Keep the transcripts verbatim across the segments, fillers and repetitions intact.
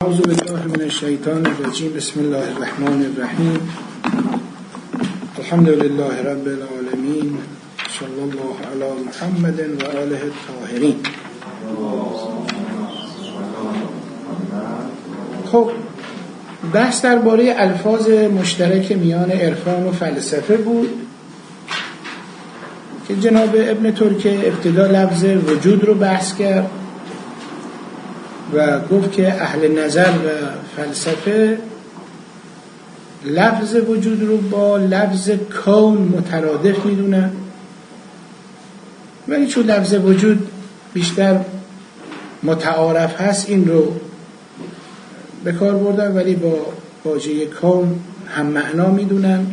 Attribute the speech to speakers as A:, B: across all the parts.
A: اعوذ بالله من الشیطان الرجیم. بسم الله الرحمن الرحیم. الحمد لله رب العالمین. صلی الله علی محمد و آله الطاهرین. خب بحث درباره الفاظ مشترک میان عرفان و فلسفه بود که جناب ابن ترکه ابتدا لفظ وجود رو بحث کرد و گفت که اهل نظر و فلسفه لفظ وجود رو با لفظ کون مترادف میدونن، ولی چون لفظ وجود بیشتر متعارف هست این رو به کار بردن، ولی با واژه کون هم معنا میدونن.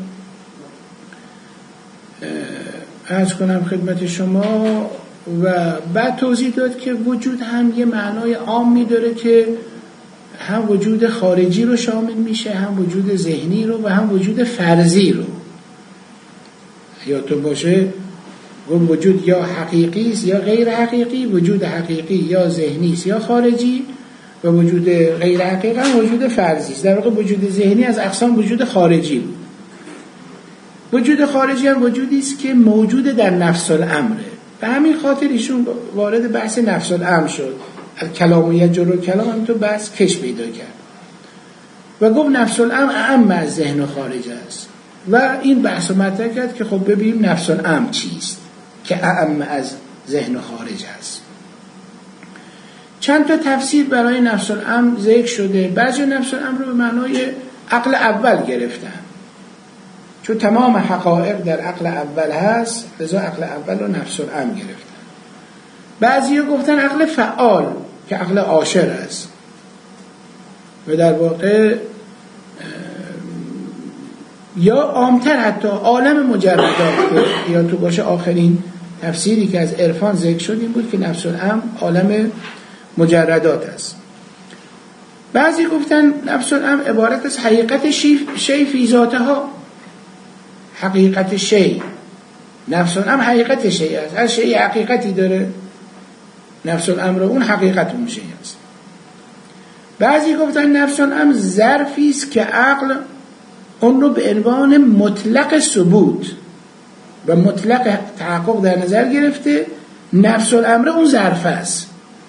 A: عرض کنم خدمت شما و بعد توضیح داد که وجود هم یه معنای عامی داره که هم وجود خارجی رو شامل میشه، هم وجود ذهنی رو و هم وجود فرضی رو. یا تو باشه گفت وجود یا حقیقی است یا غیر حقیقی، وجود حقیقی یا ذهنی است یا خارجی، و وجود غیر حقیقی هم وجود فرضی است. در واقع وجود ذهنی از اقسام وجود خارجی بود. وجود خارجی هم وجودی است که موجود در نفس الامره. به همین خاطر ایشون وارد بحث نفس الامر شد. کلامیت جلو کلام هم تو بحث کش پیدا کرد و گفت نفس الامر اعم از ذهن و خارج است و این بحث رو مطرح کرد که خب ببینیم نفس الامر چیست که اعم از ذهن و خارج است. چند تا تفسیر برای نفس الامر ذکر شده. بعضی نفس الامر رو به معنای عقل اول گرفتن، چون تمام حقایق در عقل اول هست، لذا عقل اول رو نفس الامر گرفتن. بعضی ها گفتن عقل فعال که عقل عاشر است و در واقع یا عامتر حتی عالم مجردات، یا تو باشه آخرین تفسیری که از عرفان ذکر شد این بود که نفس الامر عالم مجردات است. بعضی گفتن نفس الامر عبارت از حقیقت شی فی ذاتها، حقیقت شی. نفس الامر حقیقت شی است، هر شی حقیقتی داره، نفس الامر اون حقیقت اون شی است. بعضی گفتن نفس الامر ظرفی است که عقل اون رو به عنوان مطلق ثبوت و مطلق تحقق در نظر گرفته، نفس الامر اون ظرف است.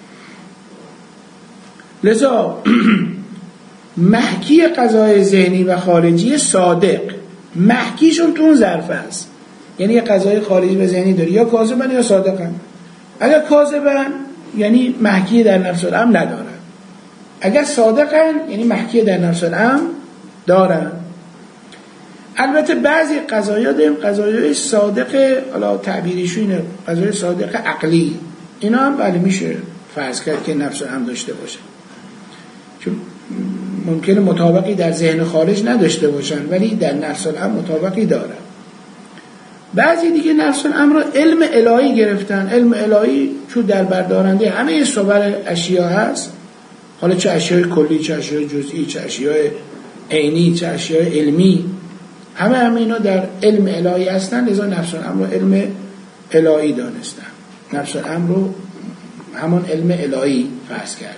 A: لذا محکی قضای ذهنی و خارجی صادق محکیشون تو اون ظرف است. یعنی یه قضای خارجی و ذهنی داری، یا کاذبن یا صادقن. اگر کاذبن یعنی محکی در نفس الامر ندارن، اگر صادقن یعنی محکی در نفس الامر دارن. البته بعضی قضایا داریم قضایای صادق، حالا تعبیریشون اینه، قضای صادق عقلی، اینا هم بله میشه فرض کرد که نفس الامر داشته باشه، چون ممکنه مطابقی در ذهن خارج نداشته باشن ولی در نفس الامر مطابقی دارن. بعضی دیگه نفس الامر رو علم الهی گرفتن. علم الهی چون در بردارنده همه صور اشیا هست، حالا چه اشیای کلی، چه اشیای جزئی، چه اشیای عینی، چه اشیای علمی، همه همه اینا در علم الهی هستن. لذا نفس الامر رو علم الهی دانستن، نفس الامر رو همون علم الهی فرض کردن.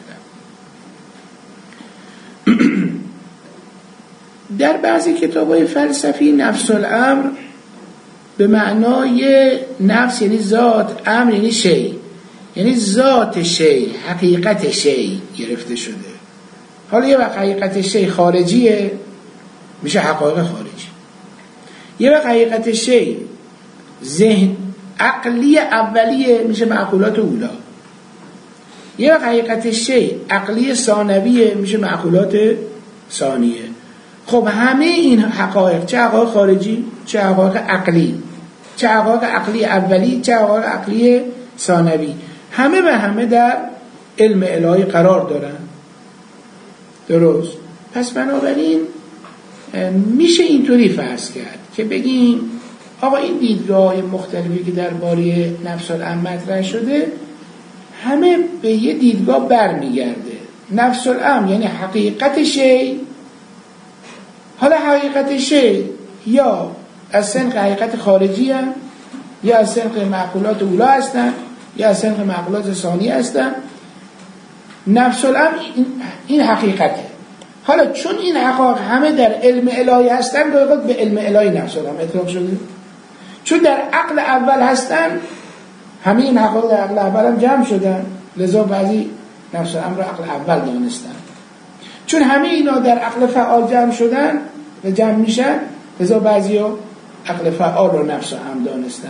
A: در بعضی کتاب‌های فلسفی نفس الامر به معنای نفس یعنی ذات، امر یعنی شی، یعنی ذات شی، حقیقت شی گرفته شده. حالا یه وقت حقیقت شی خارجیه میشه حقایق خارجی، یه وقت حقیقت شی ذهن عقلی اولیه میشه معقولات اولا، یه وقت حقیقت شی عقلی ثانویه میشه معقولات ثانیه. خب همه این حقایق، چه حقایق خارجی، چه حقایق عقلی، چه حقایق عقلی اولی، چه حقایق عقلی ثانوی، همه به همه در علم الهی قرار دارن. درست؟ پس بنابراین میشه اینطوری فرض کرد که بگیم آقا این دیدگاه مختلفی که درباره نفس الامر مطرح شده همه به یه دیدگاه برمیگرده. نفس الامر یعنی حقیقت شی. حالا حقیقت شی یا از سنخ حقیقت خارجی هم، یا از سنخ معقولات اولا هستن، یا از سنخ معقولات ثانی هستن. نفس الامر این, این حقیقته. حالا چون این حقایق همه در علم الهی هستن باید به علم الهی نفس الامر اطلاق شده، چون در عقل اول هستن همه این حقایق در عقل اول هم جمع شدن، لذا بعضی نفس الامر عقل اول دانستن. چون همه اینا در عقل فعال جمع شدن و جمع میشن، لذا بعضی ها عقل فعال رو نفس الامر دانستن.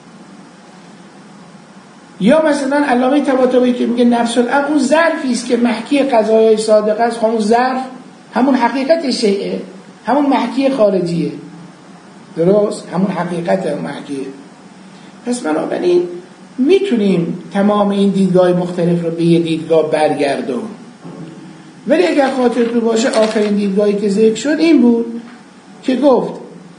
A: یا مثلا علامه طباطبایی که میگه نفس الامر اون ظرفی است که محکی قضایای صادقه است، همون ظرف همون حقیقت شیء، همون محکی خارجیه، درست؟ همون حقیقت همون محکیه. پس بنابراین میتونیم تمام این دیدگاه مختلف رو به یه دیدگاه برگردون. ولی اگر خاطرتون باشه آخرین دیدگاهی که ذکر شد این بود که گفت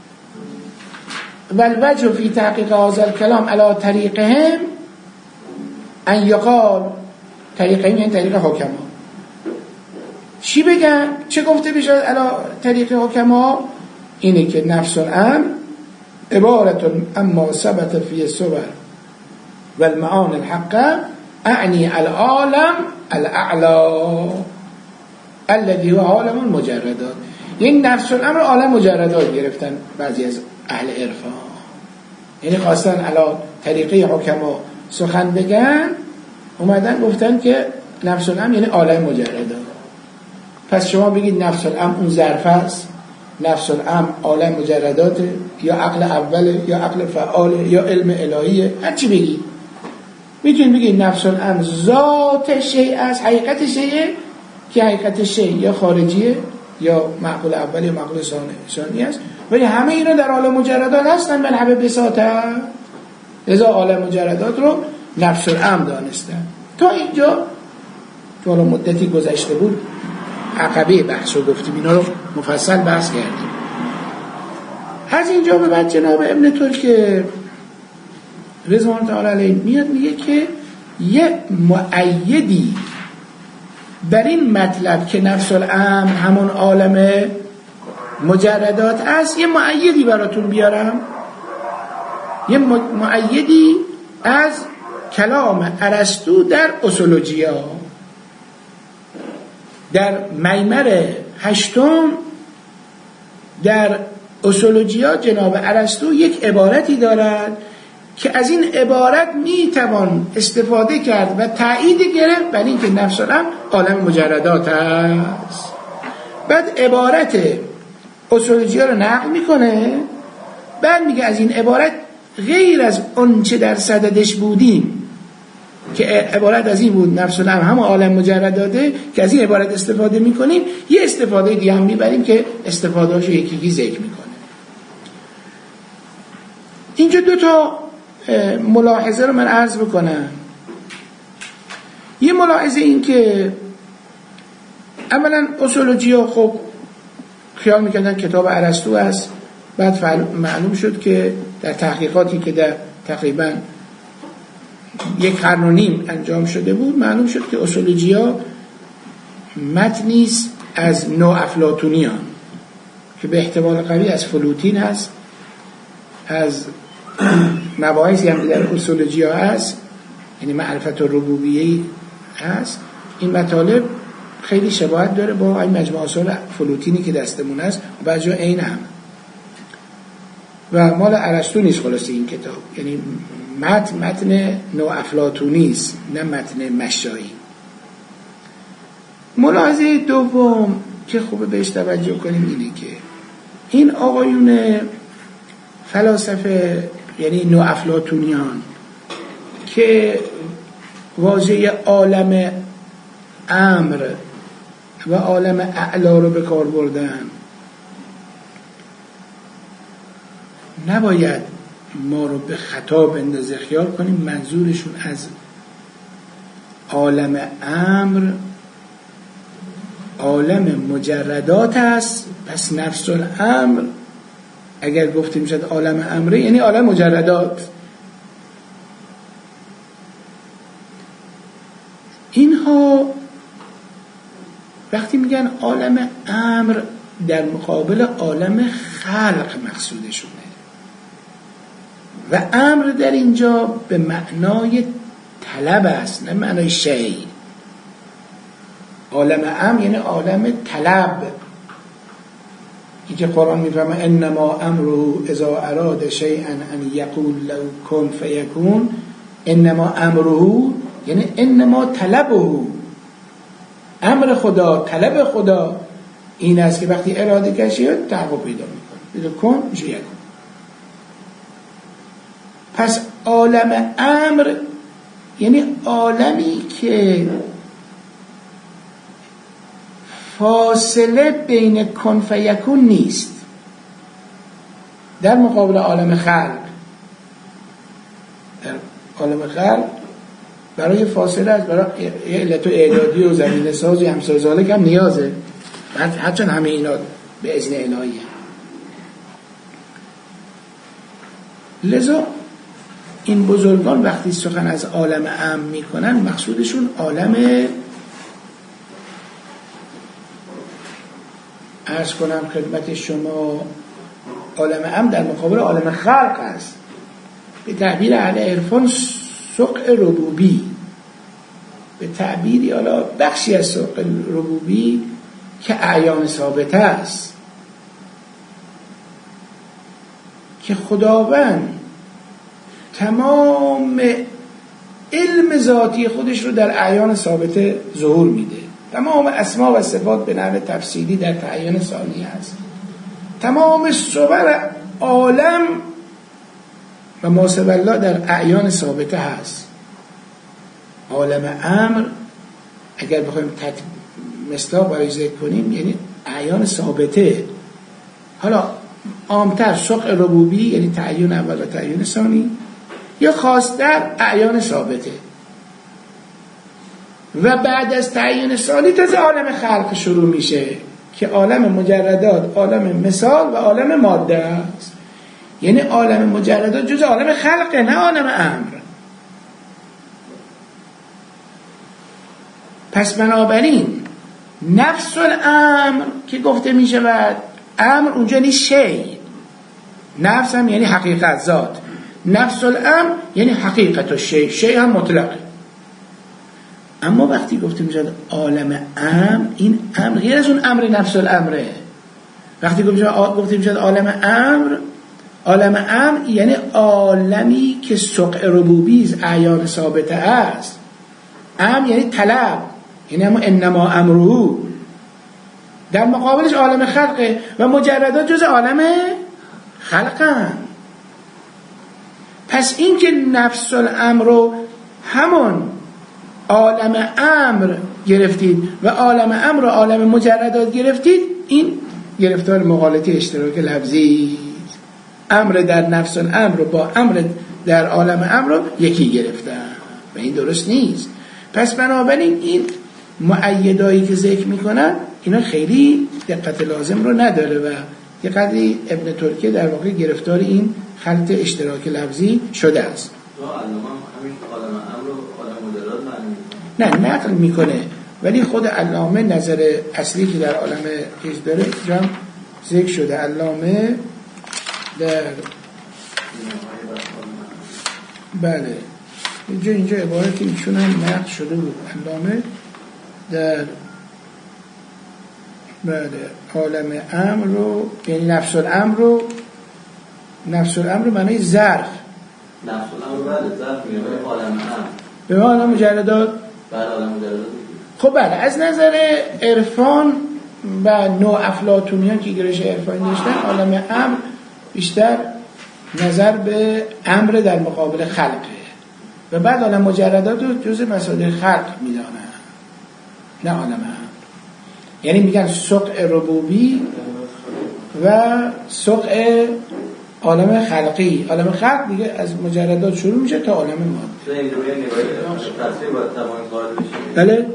A: والوجه فی تحقیق هذا الکلام علی طریقهم ان یقال، طریقهم یعنی طریق حکما. چی بگن؟ چه گفته بشه علی طریق حکما؟ اینه که نفس الامر عبارت اما ثبت فی الصور والمعانی الحقه اعنی العالم الاعلی الذي هو عالم المجردات. یعنی نفس الامر عالم مجردات گرفتن بعضی از اهل عرفان، یعنی خواستن علی طریقه حکما سخن بگن، اومدن گفتن که نفس الامر یعنی عالم مجردات. پس شما بگید نفس الامر اون ظرف است، نفس الامر عالم مجرداته، یا عقل اوله، یا عقل فعاله، یا علم الهیه، هر چی بگید. میتونید بگید نفس الامر ذات شیء است، حقیقت شیء، که حقیقت شیء یا خارجیه یا معقول اول یا معقول ثانی است، ولی همه اینا در عالم مجردات هستن. من حبه بساطه لذا عالم مجردات رو نفس الامر دانستن. تا اینجا که حالا مدتی گذشته بود عقبه بحث رو گفتیم، اینا رو مفصل بحث کردیم. از اینجا به بعد جناب ابن ترک رضوان تعالی علیه میاد میگه که یه مؤیدی بر این مطلب که نفس الامر همون عالم مجردات است، یه مؤیدی براتون بیارم. یه مؤیدی از کلام ارسطو در اصولوجیا، در میمر هشتم در اصولوجیا جناب ارسطو یک عبارتی دارد که از این عبارت میتوان استفاده کرد و تایید گرفت بر اینکه نفس الامر عالم مجردات است. بعد عبارت اصولوجیا رو نقل میکنه، بعد میگه از این عبارت غیر از اون چه در صددش بودیم که عبارت از این بود نفس الامر هم عالم مجرداته، که از این عبارت استفاده میکنیم، یه استفاده دیگه هم میبریم که استفادهاشو یکی یکی ذکر میکنه. اینجا دو تا ملاحظه رو من عرض بکنم. یه ملاحظه این که اولا اصولوجیا خب خیال میکردن کتاب ارسطو است، بعد معلوم شد که در تحقیقاتی که در تقریبا یک قرن و نیم انجام شده بود معلوم شد که اصولوجیا متنی است از نو افلاطونیان که به احتمال قوی از فلوتین هست، از مباحثی هم در اصولوجیا هست، یعنی معرفت الربوبیه هست. این مطالب خیلی شباهت داره با این مجموعه آثار فلوتینی که دستمون هست و بعضی عین هم و مال ارسطو نیست. خلاصه این کتاب یعنی متن متن نو افلاطونی است، نه متن مشایی. ملاحظه دوم که خوبه بهش توجه کنیم اینه که این آقایون فلاسفه یعنی نو افلاطونیان که واژه عالم امر و عالم اعلا رو به کار بردن، نباید ما رو به خطا بندازه. خیال کنیم منظورشون از عالم امر عالم مجردات است. پس نفس الامر اگر گفتیم شد عالم امره یعنی عالم مجردات. اینها وقتی میگن عالم امر در مقابل عالم خلق مقصودشونه و امر در اینجا به معنای طلب است، نه معنای شیء. عالم امر یعنی عالم طلب. این که قرآن میفهمه انما امره اذا اراد شیئا ان یقول له کن فیکون، انما امره یعنی انما طلبه، امر خدا، طلب خدا این است که وقتی اراده کشید تحقق پیدا میکنه، کن میشه یکون. پس عالم امر یعنی عالمی که فاصله بین کن فیکون نیست، در مقابل عالم خلق. در عالم خلق برای فاصله است، برای علت و اعدادی و زمینه سازی همسر ذالک هم نیازه، هرچند همه اینا به اذن الهیه. لذا این بزرگان وقتی سخن از عالم امر میکنن مقصودشون عالم، عرض کنم خدمت شما، عالم امر در مقابل عالم خلق است. به تعبیر اهل عرفان سقع ربوبی، به تعبیری حالا بخشی از سقع ربوبی که اعیان ثابته است، که خداوند تمام علم ذاتی خودش رو در اعیان ثابته ظهور میده. تمام اسما و صفات به نحو تفصیلی در تعیین ثانی هست. تمام صور عالم و ما سوی الله در اعیان ثابته هست. عالم امر اگر بخوایم مصداق برای ذکر کنیم یعنی اعیان ثابته. حالا عامتر سقع ربوبی یعنی تعیین اول و تعیین ثانی، یا خاصتر اعیان ثابته. و بعد از تعیین ثانی تازه عالم خلق شروع میشه که عالم مجردات، عالم مثال و عالم ماده است. یعنی عالم مجردات جز عالم خلقه، نه عالم امر. پس بنابراین نفس الامر که گفته می شود، امر اونجا نیست شی، نفس هم یعنی حقیقت ذات، نفس الامر یعنی حقیقت و شی، شی هم مطلقه. اما وقتی گفته می شود عالم امر، این امر غیر از اون امر نفس الامره. وقتی گفته می شود عالم امر، عالم امر یعنی عالمی که سقع ربوبی اعیان ثابته است. امر یعنی طلب، یعنی همون انما امره. در مقابلش عالم خلقه و مجردات جز عالم خلقن. پس این که نفس الامر رو همون عالم امر گرفتید و عالم امر رو عالم مجردات گرفتید، این گرفتار مغالطه اشتراک لفظی. امر در نفس الامر رو با امر در عالم امر رو یکی گرفتن و این درست نیست. پس بنابراین این مؤیدایی که ذکر میکنن اینا خیلی دقت لازم رو نداره و یه قدری ابن ترکیه در واقع گرفتار این خلط اشتراک لفظی شده است. نه نقل میکنه، ولی خود علامه نظر اصلی که در عالم چیز داره جام ذکر شده. علامه در بله اینجا اینجا عبارتی ایشون هم نقل شده بود. علامه در بله عالم امر رو یعنی نفس الامر رو، نفس الامر معنی ظرف،
B: نفس الامر بله ظرف میشه عالم امر
A: به عالم مجردات.
B: بله عالم مجردات.
A: خب بله از نظر عرفان و نوع افلاطونیان که گرایش عرفانی داشتن، عالم امر بیشتر نظر به امر در مقابل خلقه و بعد عالم مجردات رو جزء مصادر خلق میدانن، نه عالم امر. یعنی میگن سقع ربوبی و سقع عالم خلقی. عالم خلق دیگه از مجردات شروع میشه تا عالم ماده. بله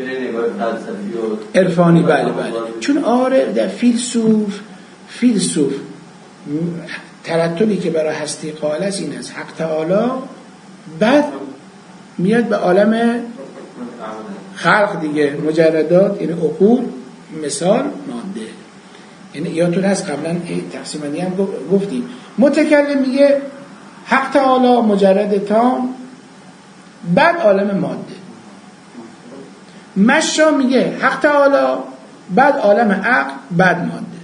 A: عرفانی بله بله. چون آره در فیلسوف فیلسوف ترتبی که برای هستی قائل است این است، حق تعالی بعد میاد به عالم خلق دیگه، مجردات یعنی عقول، مثال، ماده. یعنی یادتون هست قبلا تقسیم بندی هم گفتیم، متکلم میگه حق تعالی مجرد تام بعد عالم ماده، مشا میگه حق تعالی، بعد عالم عقل، بعد ماده.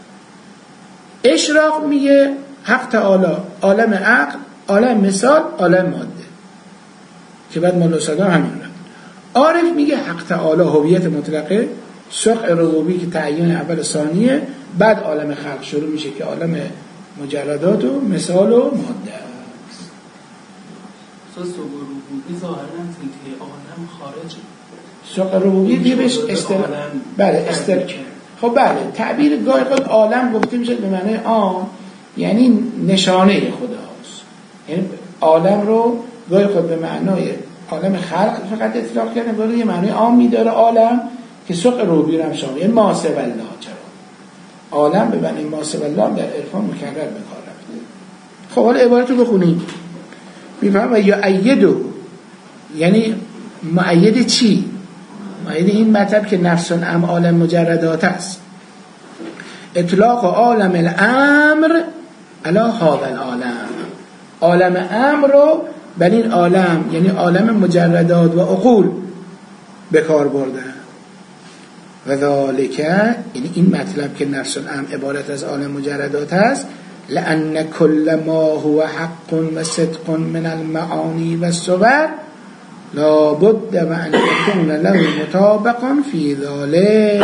A: اشراق میگه حق تعالی، عالم عقل، عالم مثال، عالم ماده که بعد مولا صدام همین رو. عارف میگه حق تعالی هویت مطلقه، سخع ربوبی که تعیین اول ثانیه، بعد عالم خلق شروع میشه که عالم مجردات و مثال و ماده است.
C: سخع ربوبی ظاهرا که عالم خارج،
A: سخع ربوبی دیگه بهش استل بله استل خب بله تعبیر گاهی خود عالم گفته میشه به معنی عام، یعنی نشانه خداست. یعنی عالم رو گاهی خود به معنای عالم خلق فقط اطلاق کردن، گاهی یه معنی عام میداره عالم که سخع ربوبی رو هم شامل، یعنی ما سوی الله. چرا عالم به معنی ما سوی الله در عرفان مکرر به کار رفته. خب حالا عبارت رو بخونیم میفهم. و یا ایدو یعنی مؤید چی؟ مؤید این مطلب که نفس الامر عالم مجردات است. اطلاق عالم الامر علی هذا العالم، عالم امر رو بر این عالم یعنی عالم مجردات و عقول به کار برده. و ذالک یعنی این مطلب که نفس الامر عبارت از عالم مجردات است، لأن كل ما هو حق و صدق من المعانی و الصور لا بد و ان يكون له مطابق فی ذلك.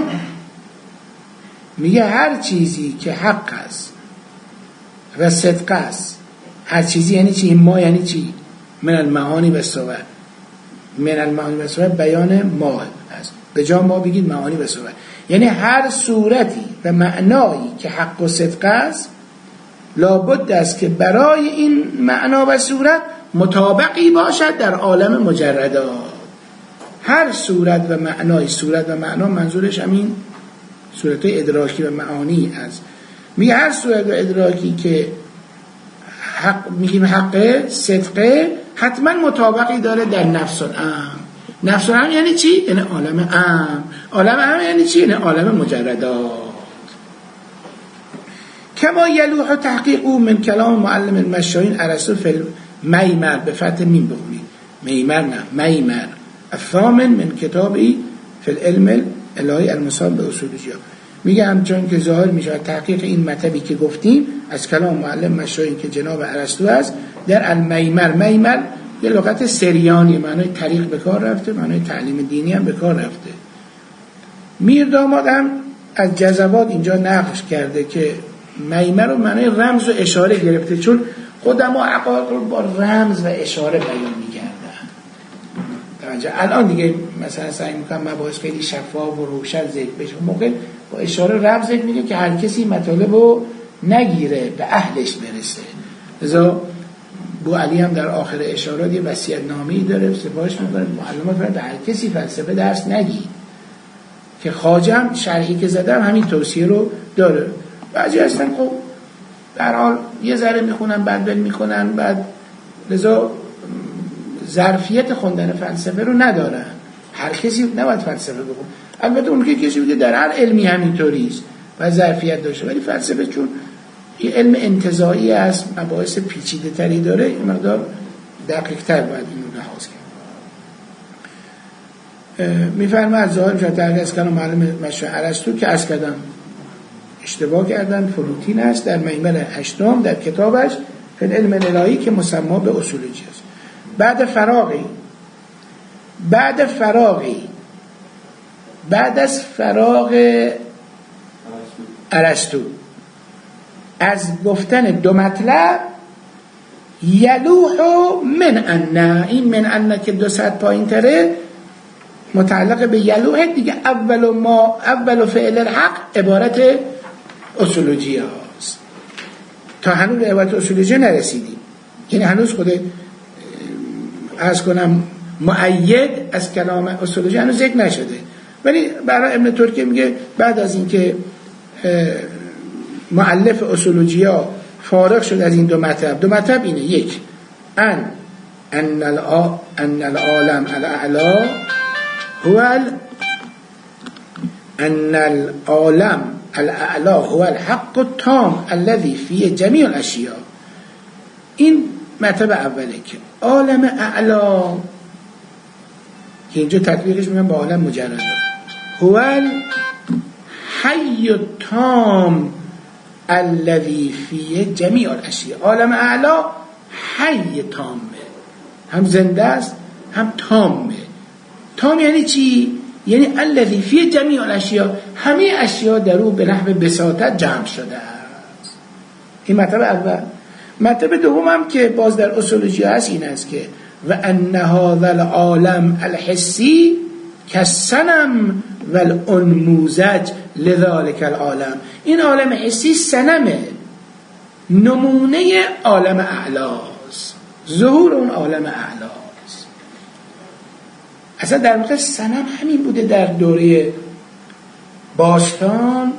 A: میگه هر چیزی که حق است و صدق است، هر چیزی یعنی چی؟ ما یعنی چی؟ من المعانی و الصور، من المعانی و الصور بیان ما است، به جا ما بگید معانی و صور، یعنی هر صورتی و معنایی که حق و صدق است لابد است که برای این معنا و صورت مطابقی باشد در عالم مجردات. هر صورت و معنای، صورت و معنا منظورش همین صورت ادراکی و معانی است. میگه هر صورت و ادراکی که حق میگیم حقه، صدقه، حتما مطابقی داره در نفس الامر. نفس الامر یعنی چی؟ یعنی عالم امر. عالم امر یعنی چی؟ یعنی عالم مجردات. کما یلوح تحقیق او من کلام معلم المشایین ارسطو فی المیمر، به فتح میم بخونید، میمر نه میمر، الثامن من کتابی فی العلم الهی المصاب به اصول جیا. میگه همچون که ظاهر میشه تحقیق این مطلبی که گفتیم از کلام معلم مشایین که جناب ارسطو است در المیمر. میمر یه لغت سریانی، معنای طریق به کار رفته، معنای تعلیم دینی هم به کار رفته. میر داماد هم از جذبات اینجا نقش کرده که میمر رو معنای رمز و اشاره گرفته، چون خودم و عقاق رو با رمز و اشاره بیان میکردن. الان دیگه مثلا سعی میکنم مباحث خیلی شفاف و روشن ذکر بشه، موقع با اشاره رمز ذکر میگه که هر کسی مطالب رو نگیره به اهلش برسه. لذا بو علی هم در آخر اشارات یه وصیت نامه‌ای داره، سفارش میکنه معلمات به هر کسی فلسفه درس نگی، که خواجه هم شرحی که زدم همین توصیه رو داره. بعضی هستن خب در حال یه ذره میخونن بعد بل میکنن، بعد لذا ظرفیت خوندن فلسفه رو ندارن. هر کسی نباید فلسفه بخونه، البته اون که کسی بوده در هر علمی همینطوریست و ظرفیت داشته، ولی فلسفه چون یه علم انتزاعی است، مباحث پیچیده تری داره، این مقدار دقیق تر باید اینو لحاظ کرد. میفرماید ظاهر میشه تحقیق از کلام معلم مشایخ ارسطو که از کردم اشتباه کردن، فلوتین است در میمر هشتم در کتابش فی العلم الهی که مسما به اصولجی است. بعد فراغی بعد فراغی بعد از فراغ ارسطو از گفتن دو مطلب، یلوح من ان، این من ان که دو صد پایین تره متعلق به یلوح دیگه، اول ما اول فعل الحق عبارت اصولوجی هاست. تا هنوز به عبارت اصولوجی نرسیدیم، یعنی هنوز خود از کنم مؤید از کلام اصولوجی هنوز ذکر نشده، ولی برای ابن ترکی میگه بعد از اینکه مؤلف اصولوجی ها فارغ شد از این دو مطلب، دو مطلب اینه: یک ان ان ان العالم الاعلی هو ان العالم الاعلی هو الحق التام الذي فيه جميع الاشیاء. این مطلب اوله که عالم اعلی که اینجا تطبیقش میگن با عالم مجرد. هو الحی التام الذی فیه جمیع الاشیاء. عالم اعلا حی تامه، هم زنده است هم تامه. تام یعنی چی؟ یعنی الذی فیه جمیع الاشیاء، همه اشیاء در او به نحو بساطت جمع شده است. این مطلب اول. مطلب دوم هم که باز در اصولوژی هست این است که و ان هذا العالم الحسی کالصنم والانموذج لذلك العالم. این عالم حسی صنمه، نمونه عالم اعلاست، ظهور اون عالم اعلاست. اصلا در واقع صنم همین بوده در دوره باستان،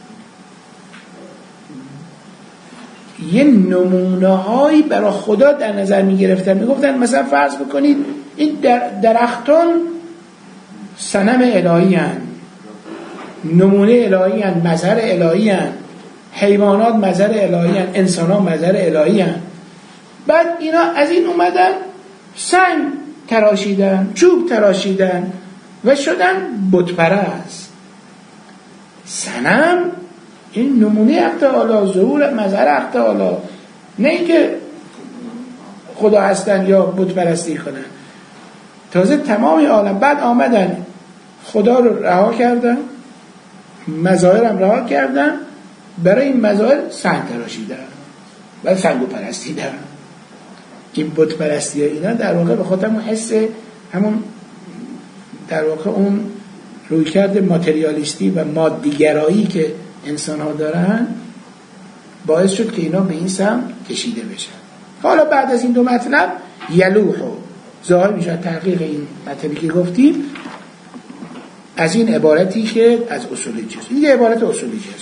A: یه نمونه هایی برای خدا در نظر می گرفتن. می گفتن مثلا فرض بکنید این در درختان صنم الهی هن، نمونه الهی هن، مظهر الهی هن، حیوانات مظهر الهی هن، انسان ها مظهر الهی هن. بعد اینا از این اومدن سنگ تراشیدن، چوب تراشیدن و شدن بت پرست. صنم این نمونه حق تعالی، ظهور مظهر حق تعالی، نه اینکه خدا هستن یا بت پرستی کنن. تازه تمام عالم بعد آمدن خدا رو رها کردن، مظاهر هم رها کردن، برای این مظاهر سنگ تراشیدن، بعد سنگو پرستیدن. این بت پرستی ها اینا در واقع به خاطر همون حس، همون در واقع اون رویکرد ماتریالیستی و مادیگرایی که انسان ها دارن باعث شد که اینا به این سمت کشیده بشن. حالا بعد از این دو مطلب یلوحو ظاهر میشه تحقیق این مطلبی که گفتیم از این عبارتی که از اصولی چیست. این یه عبارت اصولی چیست.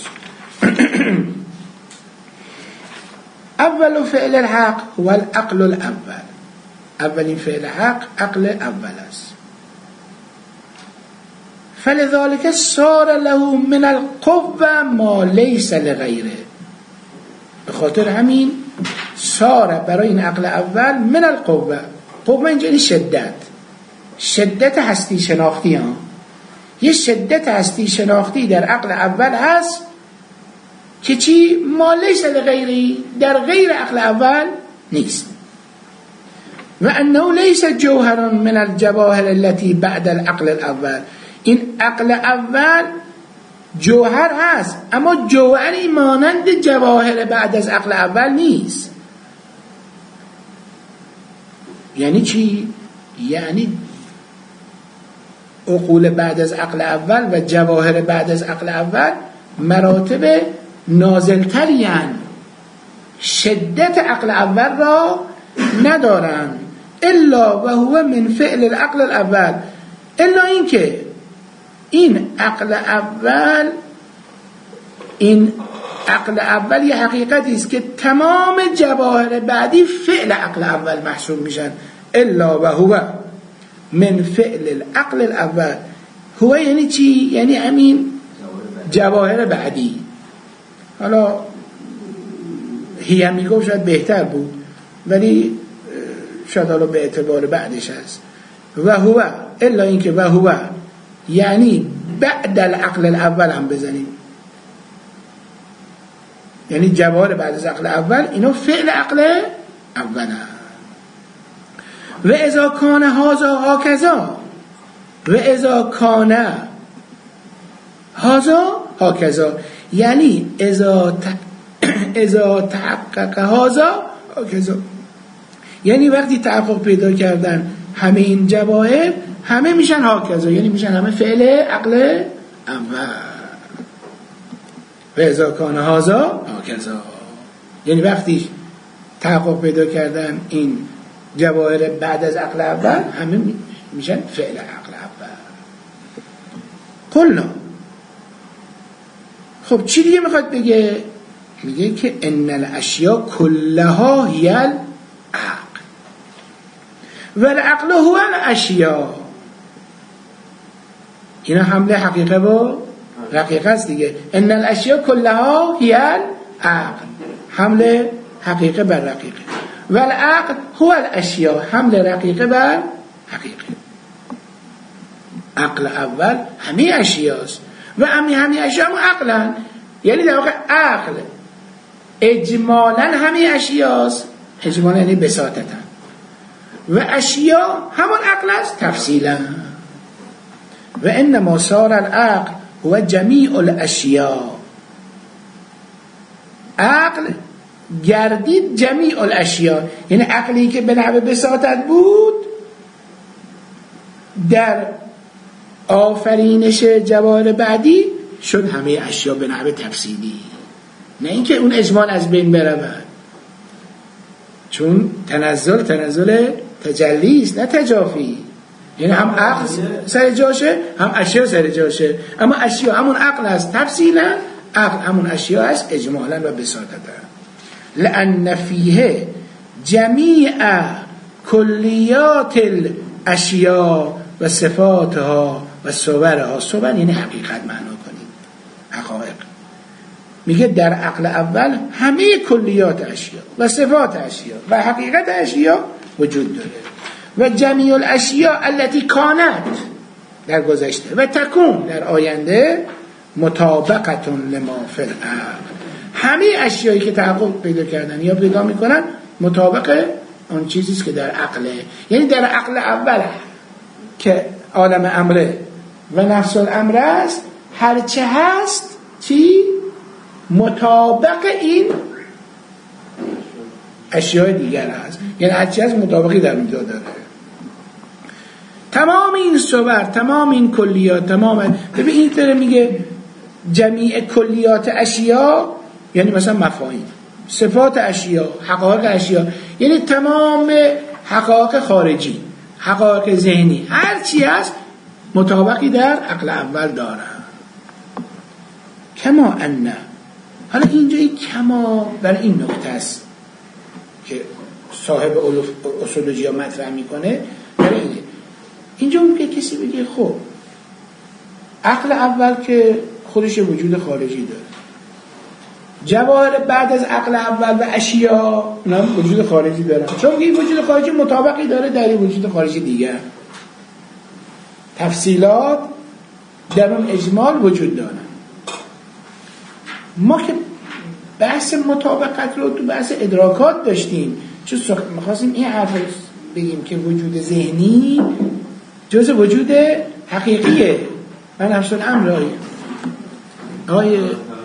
A: اول فعل الحق هو العقل الاول. اولین فعل حق عقل اول است. فلذلك صار له من القوة ما ليس لغيره. به خاطر همین صار برای این عقل اول من القوة. قوة اینجا شدت، شدت هستی شناختی ها. یه شدت هستی شناختی در عقل اول هست که چی؟ ما لیس لغیره، در غیر عقل اول نیست. و انه لیس جوهرا من الجواهر التي بعد العقل الاول. این عقل اول جوهر هست اما جوهری مانند جواهر بعد از عقل اول نیست. یعنی چی؟ یعنی عقول بعد از عقل اول و جواهر بعد از عقل اول مراتب نازلتری هستند، شدت عقل اول را ندارند. الا و هو من فعل العقل الاول، الا این که این عقل اول این عقل اول یه حقیقتی است که تمام جواهر بعدی فعل عقل اول محسوب میشن. الا و هو من فعل العقل الاول. هو یعنی چی؟ یعنی همین جواهر بعدی. حالا هی هم میگم شاید بهتر بود ولی شاید حالا به اعتبار بعدش هست. و هو الا این که و هو یعنی بعد العقل الاول هم بزنیم، یعنی جواهر بعد از عقل اول اینو فعل عقل اول هم. و اذا کان هذا هکذا و اذا کان هذا هکذا یعنی اذا ت... اذا تحقق هذا هکذا، یعنی وقتی تحقق پیدا کردن همه این جواهر همه میشن هکذا، یعنی میشن همه فعل عقل اول. و اذا کان هذا هکذا یعنی وقتی تحقق پیدا کردن این جواهر بعد از عقل اول همه میشن فعل عقل اول. قلنا خب چی دیگه میخواد بگه؟ میگه که ان الاشیاء کلها هی العقل و العقل هو الاشیاء. اینا حمله حقیقه و رقیقه است دیگه. ان الاشیاء کلها هی العقل، حمله حقیقه بر رقیقه. و العقل هو الاشیاء، حمله رقیقه بر حقیقه. عقل اول همه اشیاست و همه همه اشیا هم عقلن. یعنی در واقع عقل اجمالا همه اشیاست، اجمالا یعنی بساطتا، و اشیا همون عقل است تفصیلا. و انما صار العقل هو جمیع الاشیا، عقل گردید جمیع الاشیا، یعنی عقلی که به نحو بساطت بود در آفرینش جوار بعدی شد همه اشیا به نحو تفصیلی، نه اینکه اون اجمال از بین برود، چون تنزل تنزل تجلی است نه تجافی. یعنی هم عقل سر جاشه هم اشیا سر جاشه، اما اشیا همون عقل است تفصیلا، عقل همون اشیا است اجمالا و بساطتا. لأن فیه جمیع کلیات الاشیا و صفاتها و صورها. صور یعنی حقیقت معنا کنید، حقایق. میگه در عقل اول همه کلیات اشیا و صفات اشیا و حقیقت اشیا وجود داره و جمیع الاشیا التي کانت در گذشته و تکون در آینده مطابقت لما فی العقل. همه اشیایی که تحقق پیدا کردن یا پیدا میکنن مطابق اون چیزیست که در عقله. یعنی در عقل اول که عالم امره و نفس الامر است، هرچه هست چی؟ مطابق این اشیاء دیگر هست، یعنی هرچی هست مطابقی در اونجا داره. تمام این صور، تمام این کلیات، تمام ببین این طور میگه جمیع کلیات اشیاء، یعنی مثلا مفاهیم، صفات اشیاء، حقایق اشیاء، یعنی تمام حقایق خارجی، حقایق ذهنی، هر چی هست مطابقی در عقل اول داره. کما ان، حالا اینجا این کما برای این نکته است که صاحب اصولوژی ها مطرح میکنه. برای اینه اینجا اون که کسی بگه خب عقل اول که خودش وجود خارجی داره، جواهر بعد از عقل اول و اشیا نه وجود خارجی داره، چون این وجود خارجی مطابقی داره در این وجود خارجی دیگر، تفصیلات در اون اجمال وجود داره. ما که بحث مطابقت رو تو بحث ادراکات داشتیم، چون می‌خواستیم این حرف بگیم که وجود ذهنی جز وجود حقیقیه و نفس الامر آیه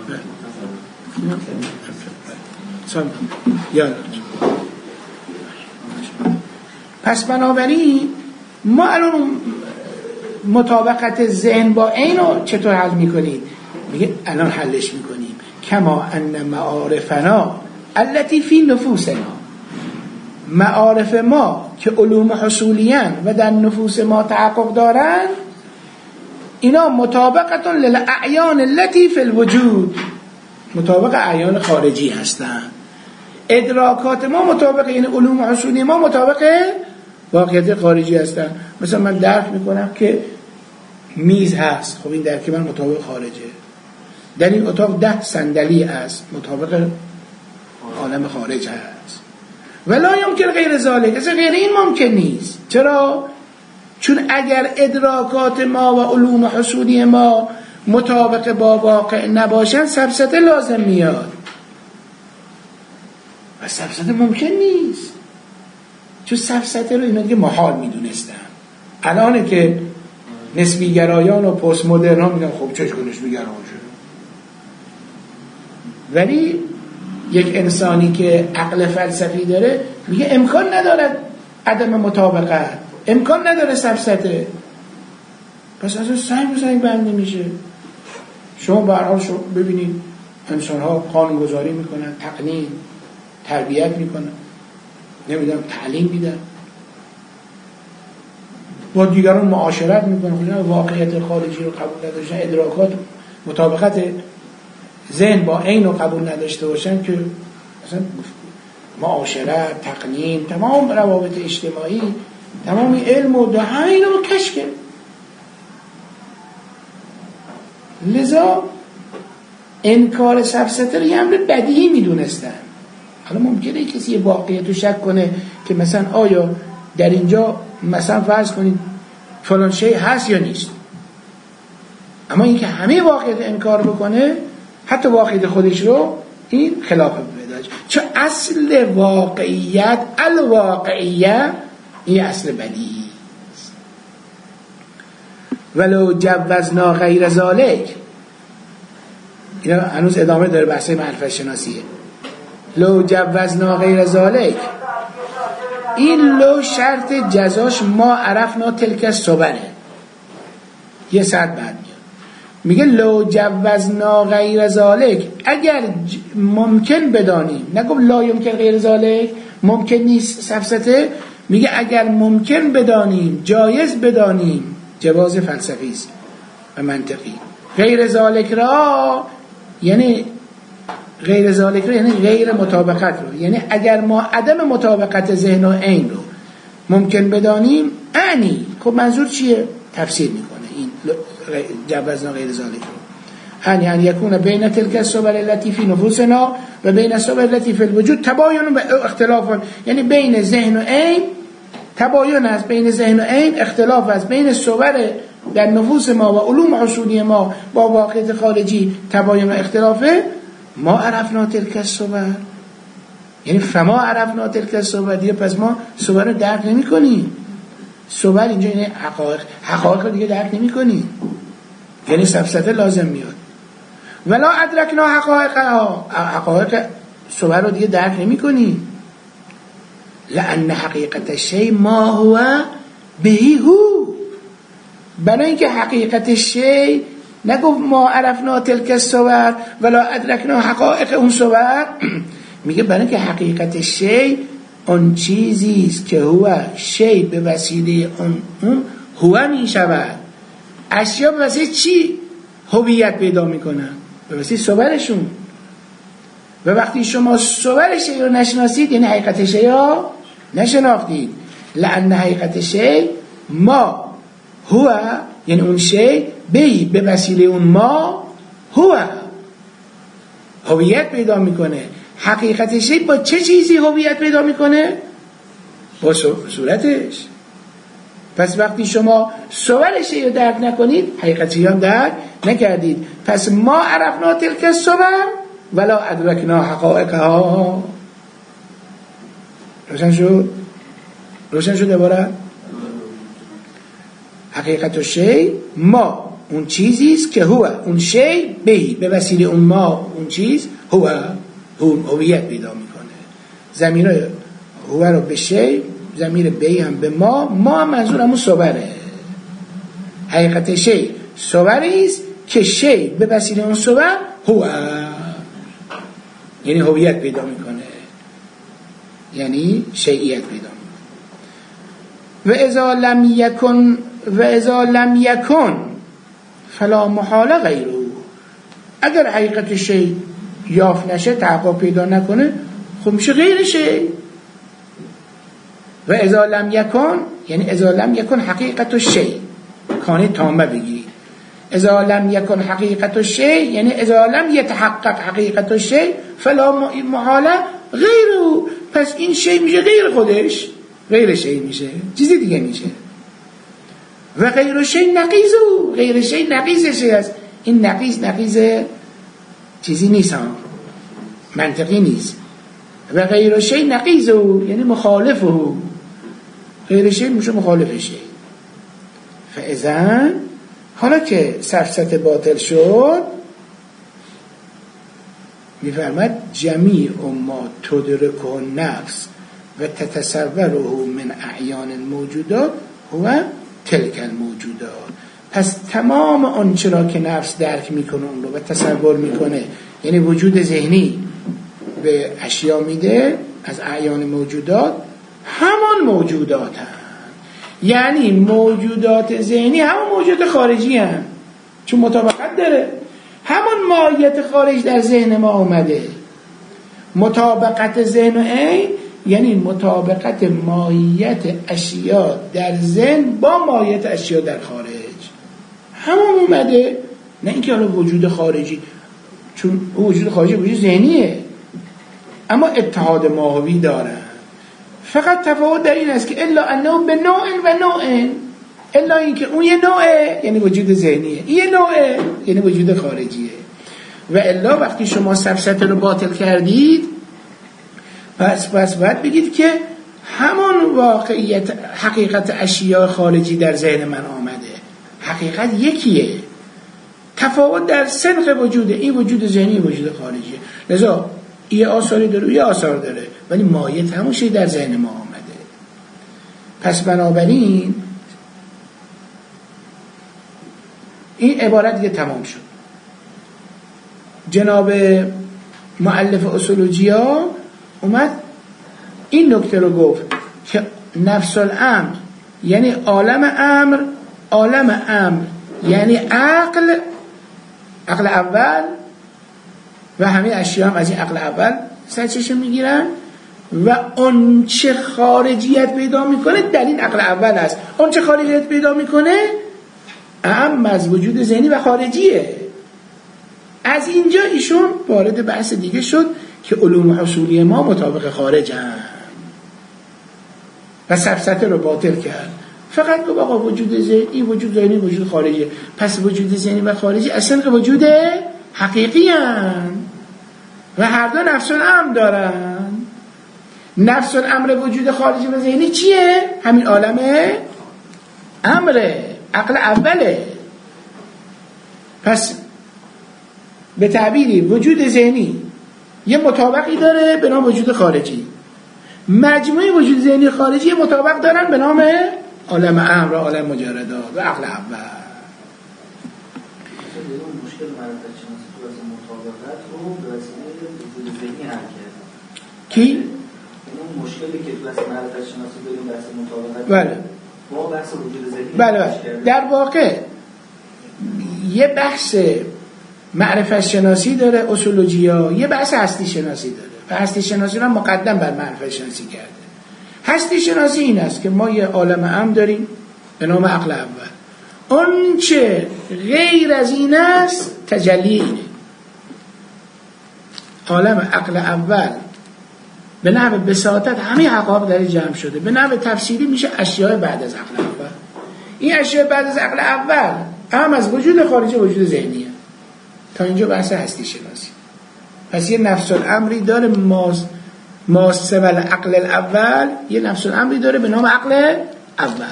A: پس بنابراین ما الان مطابقت ذهن با عین رو چطور حل میکنید؟ میگه الان حلش میکنیم. کما ان معارفنا التي فی نفوسنا، معارف ما که علوم حصولیان و در نفوس ما تحقق دارن، اینا مطابقت للاعیان التي فی الوجود، مطابق اعیان خارجی هستن. ادراکات ما مطابق، یعنی علوم حصولی ما مطابق واقعیت خارجی هستن. مثلا من درک میکنم که میز هست، خب این درک من مطابق خارجه. در این اتاق ده صندلی است، مطابق عالم خارج هست. ولا یمکن غیر ذالک، اصلا غیر این ممکن نیست. چرا؟ چون اگر ادراکات ما و علوم حصولی ما مطابق با واقع نباشن، سبسته لازم میاد و سبسته ممکن نیست، چون سبسته رو اینا دیگه محال میدونستن. الان که نسبی گرایان و پست مدرن ها میگن خب چش کنش میگران شد، ولی یک انسانی که عقل فلسفی داره میگه امکان ندارد عدم مطابقت، امکان نداره سبسته، پس اصلا سنگ به سنگ بند نمیشه. شما به هر حال ببینید انسان ها قانونگذاری میکنن، تقنین، تربیت میکنن، نمیدونم تعلیم میدن، با دیگران معاشرت میکنن، واقعیت خارجی رو قبول نداشتن، ادراکات مطابقت ذهن با عین رو قبول نداشته باشن، که مثلا معاشرت، تقنین، تمام روابط اجتماعی، تمام علم و همه اینا رو کشف کرد. لذا انکار سبسته رو یه امر بدیهی میدونستن. حالا ممکنه کسی یه واقعیت رو شک کنه که مثلا آیا در اینجا مثلا فرض کنید فلان شی هست یا نیست، اما اینکه همه واقعیت انکار بکنه، حتی واقعیت خودش رو، این خلاف بداج. چون اصل واقعیت، الواقعیت، این اصل بدیهی است. ولو جوزنا غیر ذالک، اینا هنوز ادامه داره بحث معرفت شناسیه. لو جوزنا غیر ذالک، این لو شرط جزاش ما عرفنا تلک الصبره، یه ساعت بعد میاد میگه لو جوزنا غیر ذالک، اگر ممکن بدانیم، نگم لا یمکن غیر ذالک، ممکن نیست سفسته، میگه اگر ممکن بدانیم، جایز بدانیم، جواز فلسفی است و منطقی. غیر ذالک را یعنی غیر ذالک رو یعنی غیر مطابقت رو، یعنی اگر ما عدم مطابقت ذهن و عین رو ممکن بدانیم، انی خب منظور چیه؟ تفسیر میکنه این جوزنا غیر ذالک رو، انی ان یکون بین تلک الصور التي فی نفوسنا و بین الصور التي فی الوجود تباین و اختلاف، یعنی بین ذهن و عین تباین است، بین ذهن و عین اختلاف است، بین صور در نفوس ما و علوم حصولی ما با واقعیت خارجی تباین و اختلافه. ما عرفنا تلک الصور، یعنی فما عرفنا تلک الصور، دیگه پس ما صور رو درک نمی کنیم. صور اینجا یعنی حقایق، حقایق رو دیگه درک نمی کنیم، یعنی سفسطه لازم میاد. ولا ادرکنا حقایق، حقایق صور رو دیگه درک نمی کنیم. لأن حقیقت الشیء ما هو بهی هو، برای اینکه حقیقت شیء، نگفت ما عرفنا تلک الصور ولا ادرکنا حقایق اون صور، میگه برای اینکه حقیقت شیء اون چیزی است که هو شیء به وسیله اون اون هو می شود. اشیا به وسیله چی هویت پیدا میکنن؟ به وسیله صورشون. و وقتی شما صور شیء رو نشناسید، یعنی حقیقت شیء رو نشناختید. لأن حقیقت شیء ما هو، یعنی اون شیء بی به وسیله اون ما هو هویت پیدا میکنه. حقیقت شیء با چه چیزی هویت پیدا میکنه؟ با صورتش. پس وقتی شما صور شیء رو درک نکنید، حقیقت شیء هم درک نکردید. پس ما عرفنا تلک الصور ولا ادرکنا حقایقها. روشن شد؟ روشن شد عبارت؟ حقیقت الشیء ما اون چیزی است که هو اون شیء بهی به وسیله اون ما اون چیز هو اون هویت پیدا میکنه. ضمیر هو رو به شیء، ضمیر بهی هم به ما، ما هم منظورمون صوره. حقیقت شیء صوری است که شیء به وسیله اون صور هو، یعنی هویت پیدا میکنه، یعنی شیعیت پیدا میکنه. و اذا لم یکن و اذا لم یکن فلا محال غیره، اگر حقیقت شیء یافت نشه، تحقق پیدا نکنه، خب میشه غیر شیء. و اذا لم یکن یعنی اذا لم یکن حقیقت الشیء، کانه تامه بگی. اذا لم یکن حقیقت الشیء یعنی اذا لم یتحقق حقیقت الشیء فلا محال غیره، پس این شیء میشه غیر خودش، غیر شیء میشه، چیزی دیگه میشه. و غیر شیء نقیضه، غیر شیء نقیض شیء است. این نقیض نقیض چیزی نیست، منطقی نیست. و غیر شیء نقیضه یعنی مخالفه، غیر شیء میشه مخالف شیء. فاذا حالا که سفسطه باطل شد، میفرماد جمیع ما تدرکه نفس و تتصوره من اعیان الموجودات هو تلک الموجودات. پس تمام آنچه را که نفس درک میکنه اون رو و تصور میکنه، یعنی وجود ذهنی به اشیا میده از اعیان موجودات، همان موجودات هم. یعنی موجودات ذهنی همون موجودات خارجی هم، چون مطابقت داره. همون ماهیت خارج در ذهن ما اومده. مطابقت ذهن و عین یعنی مطابقت ماهیت اشیا در ذهن با ماهیت اشیا در خارج، همون اومده. نه اینکه حالا وجود خارجی، چون وجود خارجی وجود ذهنیه، اما اتحاد ماهوی داره. فقط تفاوت در این است که الا انه به نوع و نوع، الا اینکه اون یه نوعه یعنی وجود ذهنیه، یه نوعه یعنی وجود خارجیه. و الا وقتی شما سفسطه رو باطل کردید پس پس باید بگید که همون واقعیت حقیقت اشیاء خارجی در ذهن من آمده، حقیقت یکیه، تفاوت در سنخ وجوده، این وجود ذهنی وجود خارجیه. لذا یه آثاری داره یه آثار داره ولی مایه همون شی در ذهن ما آمده. پس بنابراین این عبارت دیگه تمام شد. جناب مؤلف اصولوجیا اومد این نکته رو گفت که نفس الامر یعنی عالم امر، عالم امر یعنی عقل، عقل اول و همه اشیاء هم از این عقل اول سرچشمه میگیرن و اون چه خارجیت پیدا میکنه در این عقل اول است. اون چه خارجیت پیدا میکنه اهم از وجود ذهنی و خارجیه. از اینجا ایشون وارد بحث دیگه شد که علوم حصولی ما مطابق خارجن و سفسطه رو باطل کرد. فقط گفت آقا وجود ذهنی وجود ذهنی وجود خارجیه. پس وجود ذهنی و خارجی اصلا وجود حقیقی هستند و هر دو نفس الامر دارن. نفس الامر وجود خارجی و ذهنی چیه؟ همین عالم امره، عقل اوله. پس به تعبیری وجود ذهنی یه مطابقی داره به نام وجود خارجی، مجموعه وجود ذهنی خارجی یه مطابق دارن به نام عالم امر، عالم مجردات و عقل اول.
B: مشکل معرفت شناسی تو از مطابقت رو به وسیله وجود ذهنی حل کرد.
A: کی؟
B: اون مشکلی که تو از معرفت شناسی داریم بحث مطابقت
A: بله
B: با بحث وجود ذهنی
A: بله بله در واقع یه بحث معرفت شناسی داره اصولوجیا، یه بحث هستی شناسی داره و هستی شناسی رو مقدم بر معرفت شناسی کرده. هستی شناسی این است که ما یه عالم امر داریم به نام عقل اول، اون چه غیر از این است تجلی اینه. عالم عقل اول به نحو بساطت همه حقایق در جمع شده، به نحو تفسیری میشه اشیاء بعد از عقل اول. این اشیاء بعد از عقل اول هم از وجود خارجی وجود ذهنیه. تا اینجا بحث هستی شناسی. پس یه نفس الامری داره ماس ماسه العقل الاول، یه نفس الامری داره به نام عقل اول.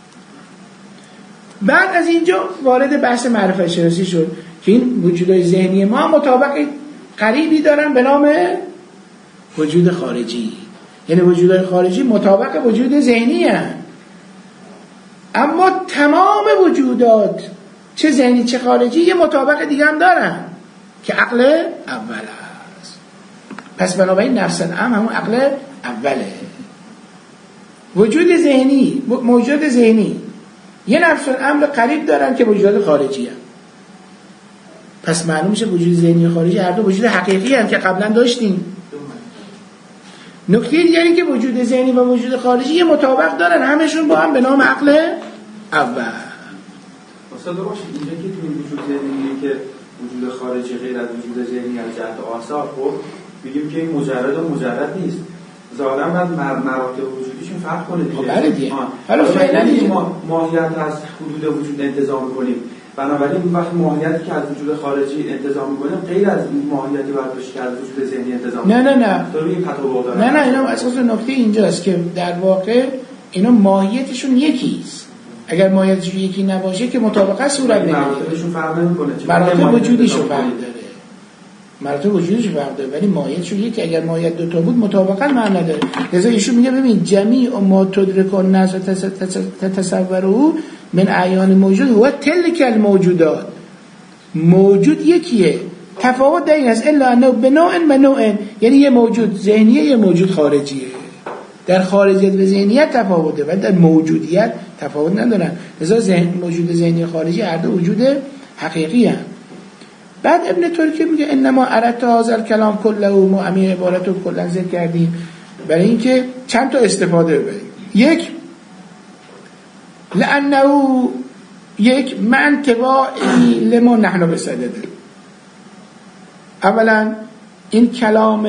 A: بعد از اینجا وارد بحث معرفت شناسی شد که این وجودهای ذهنی ما مطابق قریبی دارن به نام وجود خارجی، یعنی وجودهای خارجی مطابق وجود ذهنی هستند. اما تمام وجودات چه ذهنی چه خارجی یه مطابق دیگه هم دارن که عقل اول است. پس بنابراین نفس الامر همون عقل اوله. وجود ذهنی موجود ذهنی یه نفس الامر قریب دارن که وجود خارجی هم. پس معلوم میشه وجود ذهنی و خارجی هر دو وجود حقیقی هم که قبلا داشتیم. نکته دیگه اینه که وجود ذهنی و وجود خارجی یه مطابق دارن، همشون با هم به نام عقل اول.
D: استاد باشید اینجا که تو این وجود ذهنی که وجود خارجی غیر از وجود ذهنی از جهت آثار خب بگیم که این مجرد و مجرد نیست، ظاهرا باید مراتب وجودیشون فرق کنه دیگه.
A: بله دیگه. حالا فعلا
D: ما ماهیت از حدود وجود انتزاع می‌کنیم، بنابراین وقتی ماهیتی که از وجود خارجی انتزاع می‌کنیم غیر از این ماهیتی برداشت که از وجود ذهنی انتزاع
A: نه نه نه
D: تو این تطابق داره.
A: نه نه اینا اساس نکته اینجاست که در واقع اینا ماهیتشون یکیست. اگر ماهیتشون یکی نباشه که مطابقت صورت نمیگیره.
D: مراتبشون فرق نمی‌کنه.
A: مراتب وجودیشون فرق داره. مراتب وجودیشون فرق داره ولی ماهیتشون یکی. اگر ماهیت دو تا بود مطابقت معنی نداره. لذا ایشون میگه ببین جمیع ما تدرک الناس تتصوره من اعیان موجود هو تلک الموجودات. موجود یکیه، تفاوت در این است الا انه بنوع و نوع، یعنی یه موجود ذهنیه یه موجود خارجیه. در خارجیت و ذهنیت تفاوته ولی در موجودیت تفاوت ندارن. لذا ذهن موجود ذهنی خارجی هر دو وجود حقیقی هستند. بعد ابن ترکی میگه انما اردت هذا الكلام كله، ما همین عبارت رو کلا ذکر کردیم برای اینکه چند تا استفاده ببریم. یک لانه یک من تباعی لما نحن بصدده. اولا این کلام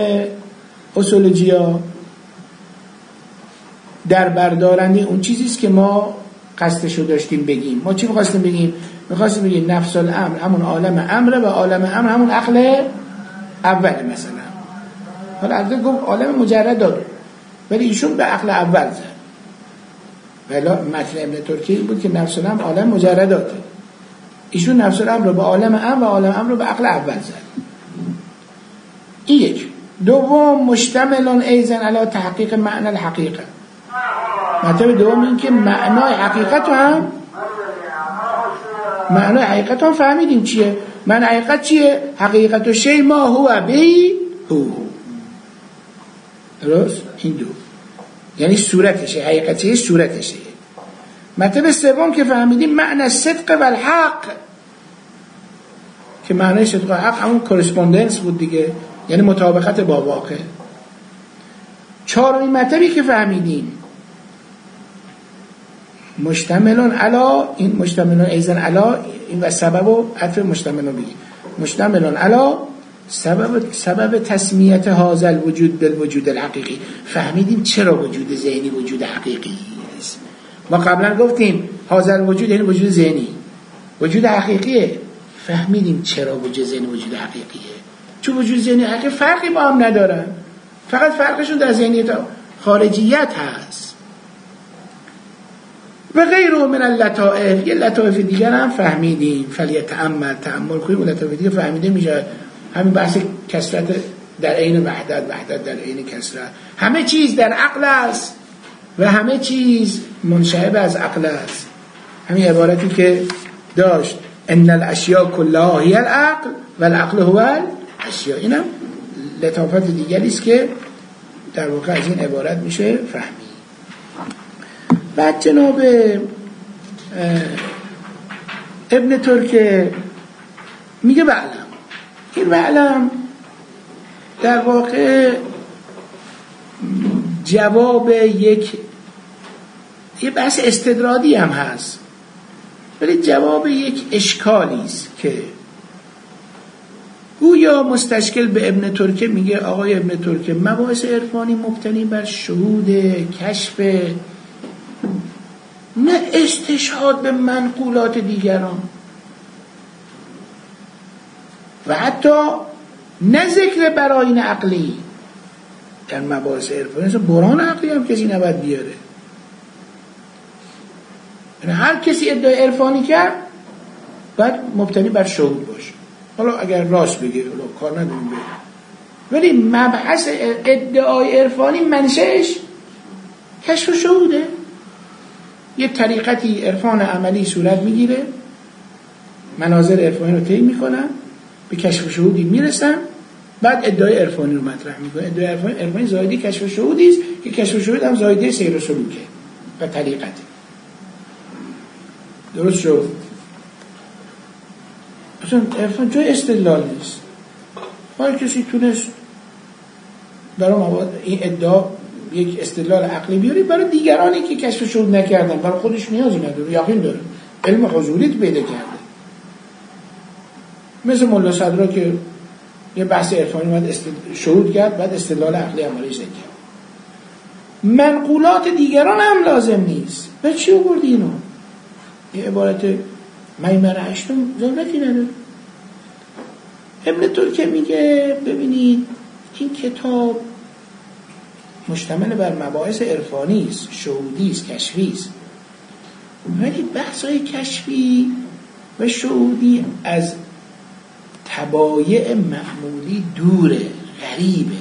A: اصولوجیا در بردارنده اون چیزیست که ما قصدشو داشتیم بگیم. ما چی می‌خواستیم بگیم؟ می‌خواستیم بگیم نفس الامر همون عالم امره و عالم امر همون عقل اوله مثلا. حالا البته گفت عالم مجرد داره ولی ایشون به عقل اول زد. ولی متن ابن ترکی بود که نفس الامر عالم مجرداته، ایشون نفس الامر رو به عالم امر و عالم امر رو به عقل اول زد. این یک. دوم مشتملون ایزن علی تحقیق معنی الحقیقه. مطلب دوم این که معنای حقیقت هم معنای حقیقت هم فهمیدیم چیه. معنی حقیقت چیه؟ حقیقت و شی ما هو بی هو. درست؟ این دو یعنی صورتشه، حقیقتشه، صورتشه. مطلب سوم که فهمیدیم معنی صدق و الحق، که معنی صدق و حق همون کورسپوندنس بود دیگه، یعنی مطابقت با واقع. چهارمین مطلبی که فهمیدیم مشتملون علا، این مشتملون ایزن علا این و سبب و عطف مشتملون بگیم مشتملون علا سبب سبب تسمیت هذا الوجود بالوجود الحقیقی. فهمیدیم چرا وجود ذهنی وجود حقیقی است. ما قبلا گفتیم هذا الوجود یعنی وجود ذهنی، وجود حقیقیه. فهمیدیم چرا وجود ذهنی وجود حقیقیه، چون وجود ذهنی حقیقی فرقی با هم ندارن، فقط فرقشون در ذهنیت خارجیت هست. و غیره من اللطائف، یه لطائف دیگر هم فهمیدیم. فلیتأمل، تأمل کنیم و لطائف دیگر فهمیده میشه. همین بحث کثرت در عین وحدت، وحدت در عین کثرت، همه چیز در عقل است و همه چیز منشعب از عقل است. همین عبارتی که داشت ان الاشیاء کلها هی العقل و العقل هو الاشیاء، اینم لطافت دیگری است که در واقع از این عبارت میشه فهمید. بعد جناب ابن ترک میگه بعلم، این بعلم در واقع جواب یک یه بحث استدراکی هم هست، ولی جواب یک اشکالی است که گویا مستشکل به ابن ترکه میگه آقای ابن ترکه مباحث عرفانی مبتنی بر شهود، کشف، نه استشهاد به منقولات دیگران و حتی نه ذکر براین عقلی در مباحث عرفانی. اصلا برهان عقلی هم کسی نباید بیاره. یعنی هر کسی ادعای عرفانی کرد باید مبتنی بر شهود باشه. حالا اگر راست بگه حالا کار نداریم بگه، ولی مبحث ادعای عرفانی منشأش کشف شهوده. یه طریقتی عرفان عملی صورت میگیره، مناظر عرفانی رو طی میکنن، به کشف شهودی میرسن، بعد ادعای عرفانی رو مطرح میکنن. ادعای عرفانی عرفانی زایده کشف شهودی است که کشف شهود هم زایده سیر و سلوکه و طریقته. درست شد؟ اصلا عرفان جای استدلال نیست. هر کسی تونست برای مواد این ادعا یک استدلال عقلی بیاری برای دیگرانی که کشف شهود نکردن، برای خودش نیازی نداره، یقین داره، علم حضوریت پیدا کرده. مثل ملا صدرا که یه بحث عرفانی اومد استد... شهود کرد، بعد استدلال عقلی عملیش نکرد. منقولات دیگران هم لازم نیست. به چی آوردی اینو؟ یه عبارت میمره هشتم ضرورتی نداره. ابن ترکه میگه ببینید این کتاب مشتمل بر مباحث عرفانی است، شهودی است، کشفی است، ولی بحث‌های کشفی و شهودی از طبایع معمولی دوره، غریبه.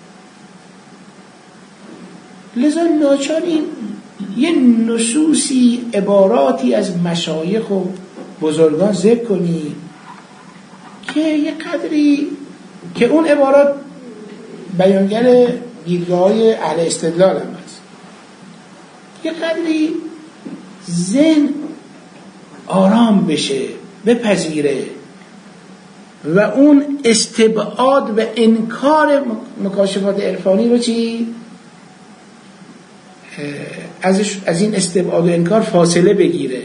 A: لذا ناچار این یه نصوصی، عباراتی از مشایخ و بزرگان ذکر کنی که یه قدری که اون عبارات بیانگر دیدگاه‌های اهل استدلال هم هست، یه قدری ذهن آرام بشه، بپذیره و اون استبعاد و انکار مکاشفات عرفانی رو چی؟ ازش از این استبعاد و انکار فاصله بگیره.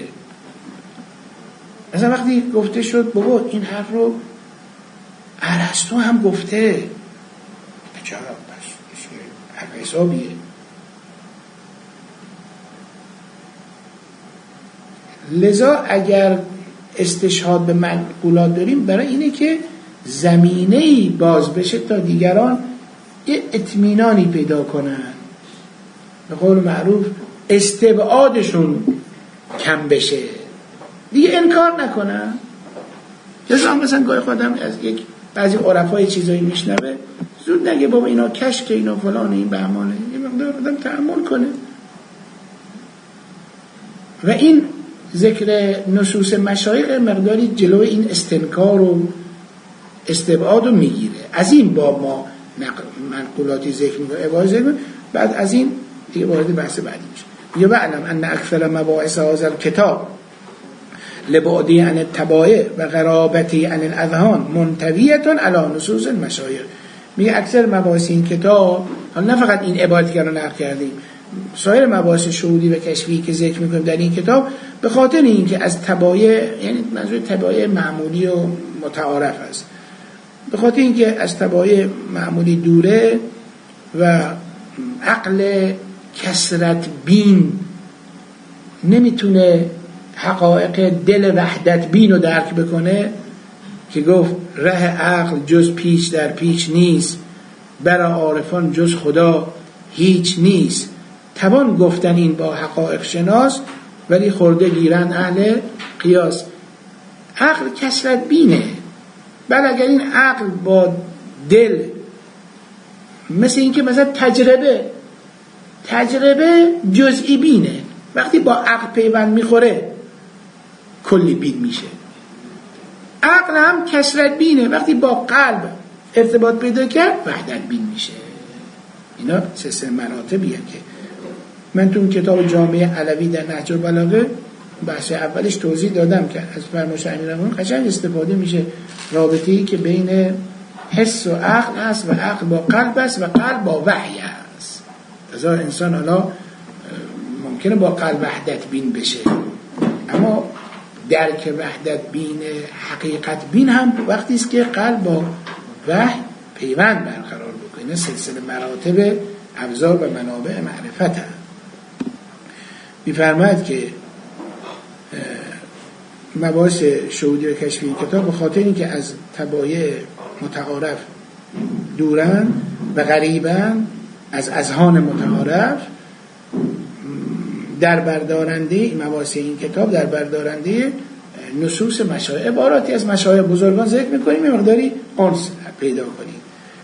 A: مثلا وقتی گفته شد بابا این حرف رو ارسطو هم گفته، چرا بس حرف حسابیه. لذا اگر استشهاد به منقولات داریم برای اینه که زمینه‌ای باز بشه تا دیگران یه اطمینانی پیدا کنن، به قول معروف استبعادشون کم بشه، دیگه انکار نکنن. لذا مثلا گاهی خودم از یک بعضی عرفای چیزایی میشنوه زود نگه بابا اینا کشکه، اینا فلانه، این بهمانه، یه مقدار آدم تأمل کنه. و این ذکر نصوص مشایخ مقداری جلو این استنکار و استبعاد رو میگیره. از این باب ما منقولاتی ذکر میکنه، عبارت ذکر میکنه، بعد از این دیگه وارد بحث بعدی میشه. یا بعلم ان اکثر مباحث هذا الکتاب لبعدی عن التبایع و قرابتی عن الاذهان منطویة علی نصوص المشایخ. میگه اکثر مباحث این کتاب، حالا نه فقط این عبارتی که رو نقل کردیم، سایر مباحث شهودی و کشفی که ذکر میکنیم در این کتاب، به خاطر اینکه از تبایع، یعنی منظور تبایع معمولی و متعارف است، به خاطر اینکه از تبایع معمولی دوره و عقل کثرت بین نمیتونه حقایق دل وحدت بین رو درک بکنه که گفت ره عقل جز پیچ در پیچ نیست، برای عارفان جز خدا هیچ نیست. توان گفتن این با حقایق شناس، ولی خورده گیرن اهل قیاس. عقل کثرت بینه، بل اگر این عقل با دل، مثل این که مثلا تجربه تجربه جزئی بینه، وقتی با عقل پیوند میخوره کلی بین میشه. عقل هم کثرت بینه، وقتی با قلب ارتباط پیدا کرد وحدت بین میشه. اینا سه سه مراتبیه که من تو کتاب جامعه علوی در نهج البلاغه بحث اولش توضیح دادم که از فرمایش امیرالمومنین قشنگ استفاده میشه رابطه‌ای که بین حس و عقل است و عقل با قلب است و قلب با وحی است. لذا انسان حالا ممکنه با قلب وحدت بین بشه، اما درک وحدت بین، حقیقت بین هم وقتی است که قلب با وحی پیوند برقرار بکنه. سلسله مراتب ابزار و منابع معرفت هم می‌فرماید که مباحث شهودی و کشفی این کتاب به خاطر اینکه از تبایع متعارف دورن و غریبن از اذهان متعارف، در بردارنده مباحث این کتاب در بردارنده نصوص مشایخ، عباراتی از مشایخ بزرگان ذکر می‌کنیم، یه مقداری انس پیدا کنیم.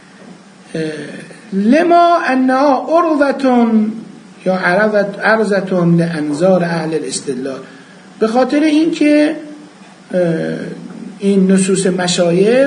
A: لما انها عرضتون یا عرضتون لانظار اهل الاستدلال، به خاطر اینکه این نصوص مشایخ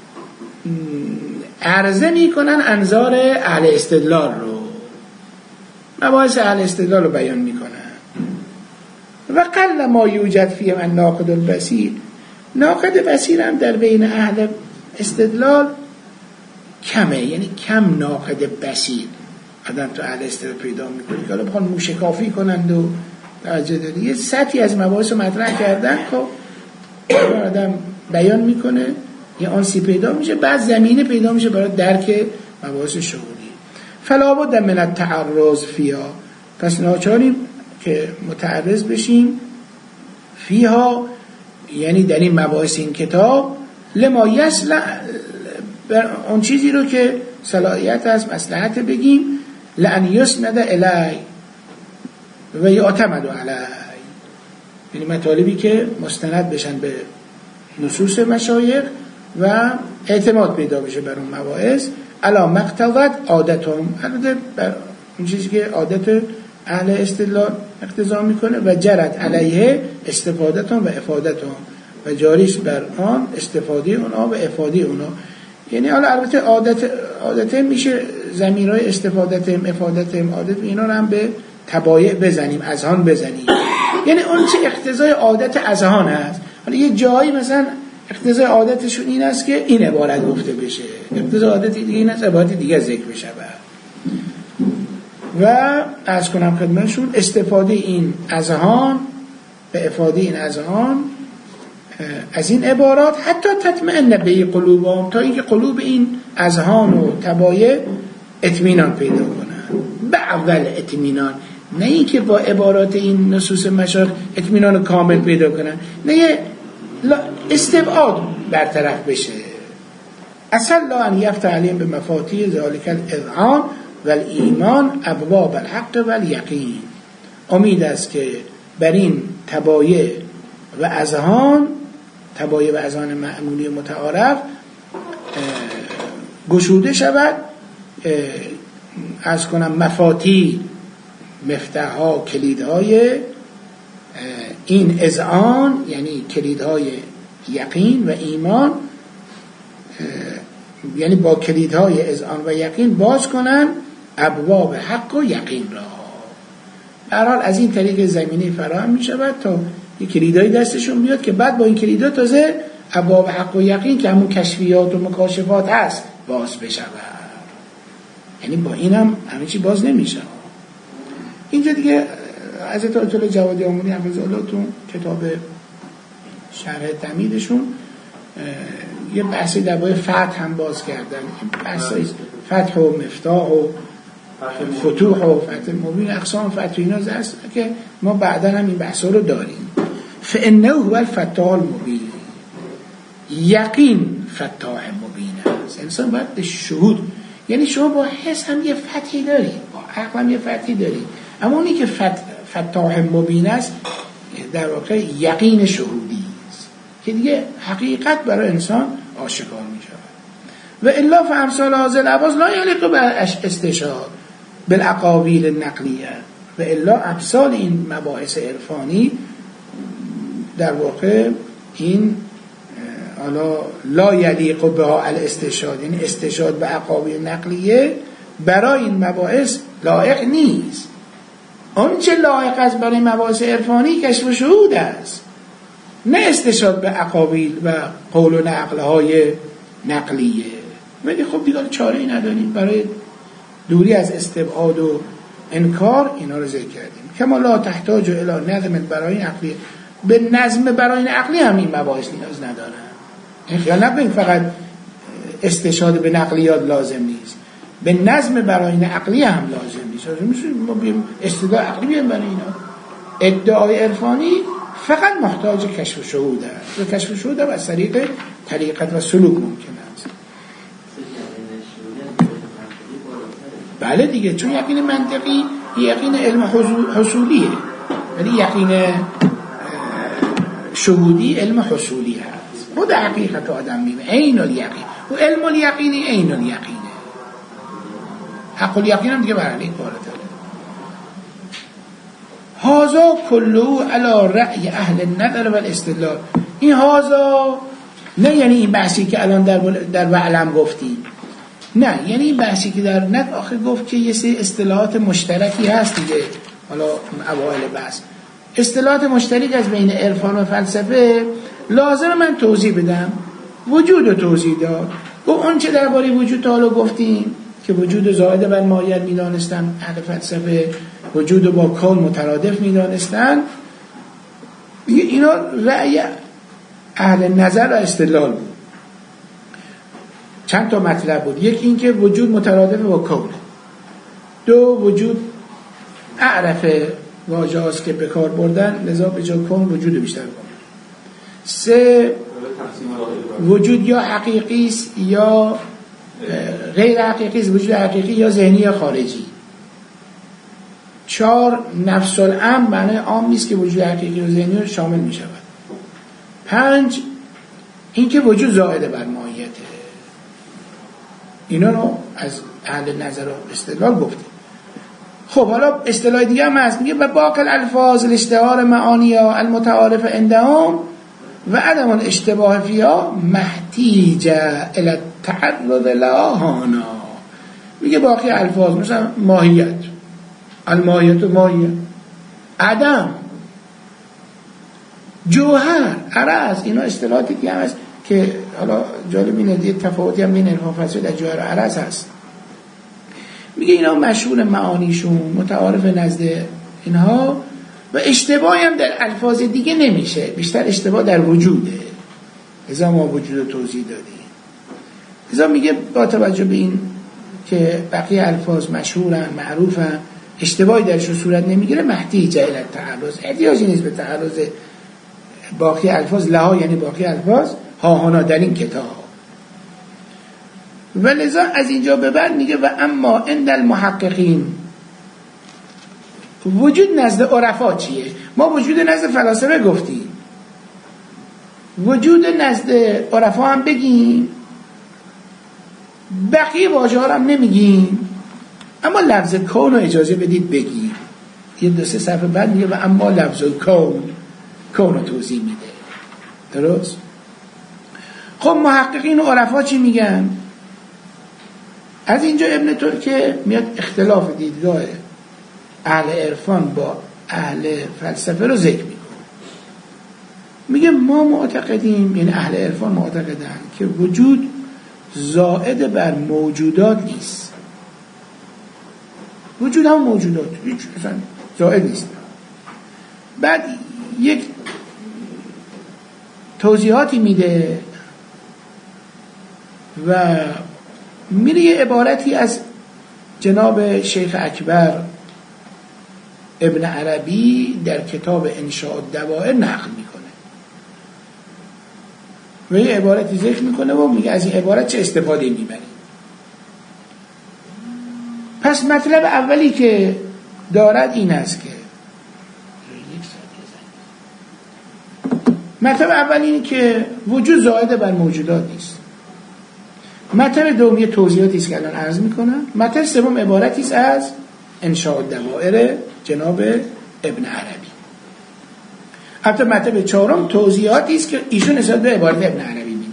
A: عرضه میکنن انظار اهل استدلال رو، مباحث اهل استدلال رو بیان میکنن. و قل ما یوجد فیه من ناقد البصیر، ناقد بصیر هم در بین اهل استدلال کمه، یعنی کم ناقد بصیر آدم تو اهل استدلال پیدا میکنه که حالا بخوان موشکافی کنند و توجه داری یه سطحی از مباحث رو مطرح کردن، خب آدم بیان میکنه، یه آنسی پیدا میشه، بعد زمینه پیدا میشه برای درک مباحث شهودی. فلا بد من التعرض فیها، پس ناچاریم که متعرض بشیم فیها، یعنی در این مباحث این کتاب، لما یصلح، اون چیزی رو که صلاحیت از مصلحت بگیم، لأن یسند الی و یعتمد علی، یعنی مطالبی که مستند بشن به نصوص مشایخ و اعتماد پیدا بشه بر اون مباحث، علا مقتضت عادتهم، بر اون چیزی که عادت اهل استدلال اقتضا میکنه، و جرت علیه استفادتهم و افادتهم، و جاریش بر آن استفاده اونا و افاده اونا. یعنی حالا البته عادت عادت میشه ضمیرهای استفادتهم، افادتهم، عادت، اینا رو هم به تبایع بزنیم، اذهان بزنیم، یعنی اون چه اقتضای عادت اذهان هست. حالا یه جایی مثلا اقتضای عادتشون این است که این عبارت گفته بشه، اقتضای عادت دیگه این است عبارت دیگه ذکر بشه. و عرض کنم خدمتشون استفاده این اذهان به افاده این اذهان از این عبارات حتی تطمئن به قلوبهم، تا اینکه قلوب این اذهان و تبایع اطمینان پیدا کنن. به اول اطمینان نه اینکه با عبارات این نصوص مشایخ اطمینان کامل پیدا کنن، نه استبعاد برطرف بشه. اصلا لا ان یفتح علیهم به مفاتیح ذالک الاذعان و الایمان ابواب الحق و الیقین. امید است که بر این تبایع و اذهان، تبایع و اذهان معمولی متعارف گشوده شود، از کنم مفاتیح، مفتاح‌ها، کلیدهای این اذعان، یعنی کلیدهای یقین و ایمان، یعنی با کلیدهای اذعان و یقین باز کنن ابواب حق و یقین را. در حال از این طریق زمینه فراهم می شود تا یک کلیدهای دستشون بیاد که بعد با این کلیدها تازه ابواب حق و یقین که همون کشفیات و مکاشفات هست باز بشود. یعنی با این هم همه چی باز نمیشه. اینجا دیگه حضرت آیت الله جوادی آمونی حفظه الله تو کتاب شرح تمیدشون یه بحثی درباره فتح هم باز کردن، بحثای فتح و مفتاح و فتوح و فتح مبین، اقسام فتح اینا هست که ما بعدا هم این بحثا رو داریم. فانه هو الفتاح المبین، یقین فتاح مبین است. انسان باید به شهود، یعنی شما با حس هم یه فتحی دارید، با عقل هم یه فتحی دارید، اما اونی که فتح فتاح مبین است در واقع یقین شهودی است که دیگه حقیقت برای انسان آشکار می شود. و الا فامثال هذا الابواز لا یلیق بالاستشهاد بالاقاویل النقلیه. و الا امثال این مباحث عرفانی در واقع این حالا لا یلیق بها الاستشهاد، یعنی استشهاد به اقاویل نقلیه برای این مباحث لایق نیست. آنچه لایق است برای مباحث عرفانی کشف و شهود است، نه استشهاد به اقاویل و قول و نقلهای نقلیه. ولی خب دیگه چاره ای نداریم، برای دوری از استبعاد و انکار اینا رو ذکر کردیم. کما لا تحتاج الی نظم برای نقلیه، به نظم برای نقلی هم این مباحث نیاز ندارن. این خیال نکنید فقط استشهاد به نقلیات لازم نیست، به نظم برای نقلی هم لازم نیست. ما بیم استدلال عقلی بیم برای اینا. ادعای عرفانی فقط محتاج کشف و شهود است و کشف و شهود از طریق طریقت و سلوک ممکن است. بله دیگه، چون یقین منطقی یقین علم حصولیه، ولی یقین شهودی علم حصولی هست. خود حقیقت آدم میبینه عین الیقین و علم الیقین عین الیقینه. حق الیقین هم دیگه برای بالاتره. هازا کلو علی رأی اهل النظر و الاستدلال. این هازا نه یعنی این بحثی که الان در در وعلم گفتیم، نه یعنی این بحثی که در نت آخر گفت که یه سری اصطلاحات مشترکی هست دیگه. حالا اوایل بحث اصطلاحات مشترک از بین عرفان و فلسفه لازم من توضیح بدم. وجود رو توضیح داد. و اون چه درباره وجود تا حالا گفتیم که وجود زائد بر مایت می‌دانستن اهل فلسفه، وجود رو با کون مترادف می‌دانستن. اینا رأی اهل نظر و استدلال بود. چند تا مطلب بود. یک این که وجود مترادف با کون، دو وجود اعرف واژه هاست که به کار بردن لذا به جا کون وجود بیشتر کن. سه وجود یا حقیقی است یا غیر حقیقی است، وجود حقیقی یا ذهنی یا خارجی. چهار نفس الامر معنی عام نیست که وجود حقیقی و ذهنی رو شامل می شود. پنج این که وجود زائد بر ماهیته. اینا رو از اهل نظر و استدلال گفتیم. خب حالا اصطلاح دیگه هم هست، میگه باقی الالفاظ الاشتهار معانیها المتعارف عندهم و عدم الاشتباه فيها محتیج الی التعرض لها هانا. میگه باقی الفاظ مثلا ماهیت، الماهیت و ماهیت، عدم، جوهر، عرض، اینا اصطلاحاتی که هم هست که حالا جالب اینه دیگه تفاوتی هم بین علم فلسفه در جوهر و عرض هست. میگه اینا مشهور معانیشون متعارف نزد اینها و اشتباهی هم در الفاظ دیگه نمیشه، بیشتر اشتباه در وجوده. ازا ما وجود رو توضیح دادیم. ازا میگه با توجه به این که بقیه الفاظ مشهورن، معروفن، اشتباهی درش صورت نمیگیره محتیج الی التعرض، احتیاجی نیست به تعرض باقی الفاظ. لها یعنی باقی الفاظ، ها هانا در این کتاب. و لذا از اینجا به بعد میگه و اما عند المحققین، وجود نزد عرفا چیه؟ ما وجود نزد فلاسفه گفتیم، وجود نزد عرفا هم بگیم، بقیه واژه ها هم نمیگیم، اما لفظ کون رو اجازه بدید بگیم. یه دو سه صفحه بعد میگه و اما لفظ کون، کون رو توضیح میده. درست؟ خب محققین و عرفا چی میگن؟ از اینجا ابن ترکه میاد اختلاف دیدگاه اهل عرفان با اهل فلسفه رو ذکر میکنه. میگه ما معتقدیم، یعنی اهل عرفان معتقدن که وجود زائد بر موجودات نیست. وجود هم موجودات هیچ مثلا زائد نیست. بعد یک توضیحاتی میده و میره یه عبارتی از جناب شیخ اکبر ابن عربی در کتاب انشاء الدوائر نقل میکنه و یه عبارتی ذکر میکنه و میگه از این عبارت چه استفاده میبریم. پس مطلب اولی که دارد این است که مطلب اولی اینه که وجود زائد بر موجودات نیست. مطلب دوم یه توضیحاتی است که الان عرض میکنم. مطلب سوم عبارتی است از انشاء الدوائر جناب ابن عربی. البته مطلب چهارم توضیحاتی است که ایشون نسبت به عبارت ابن عربی میده.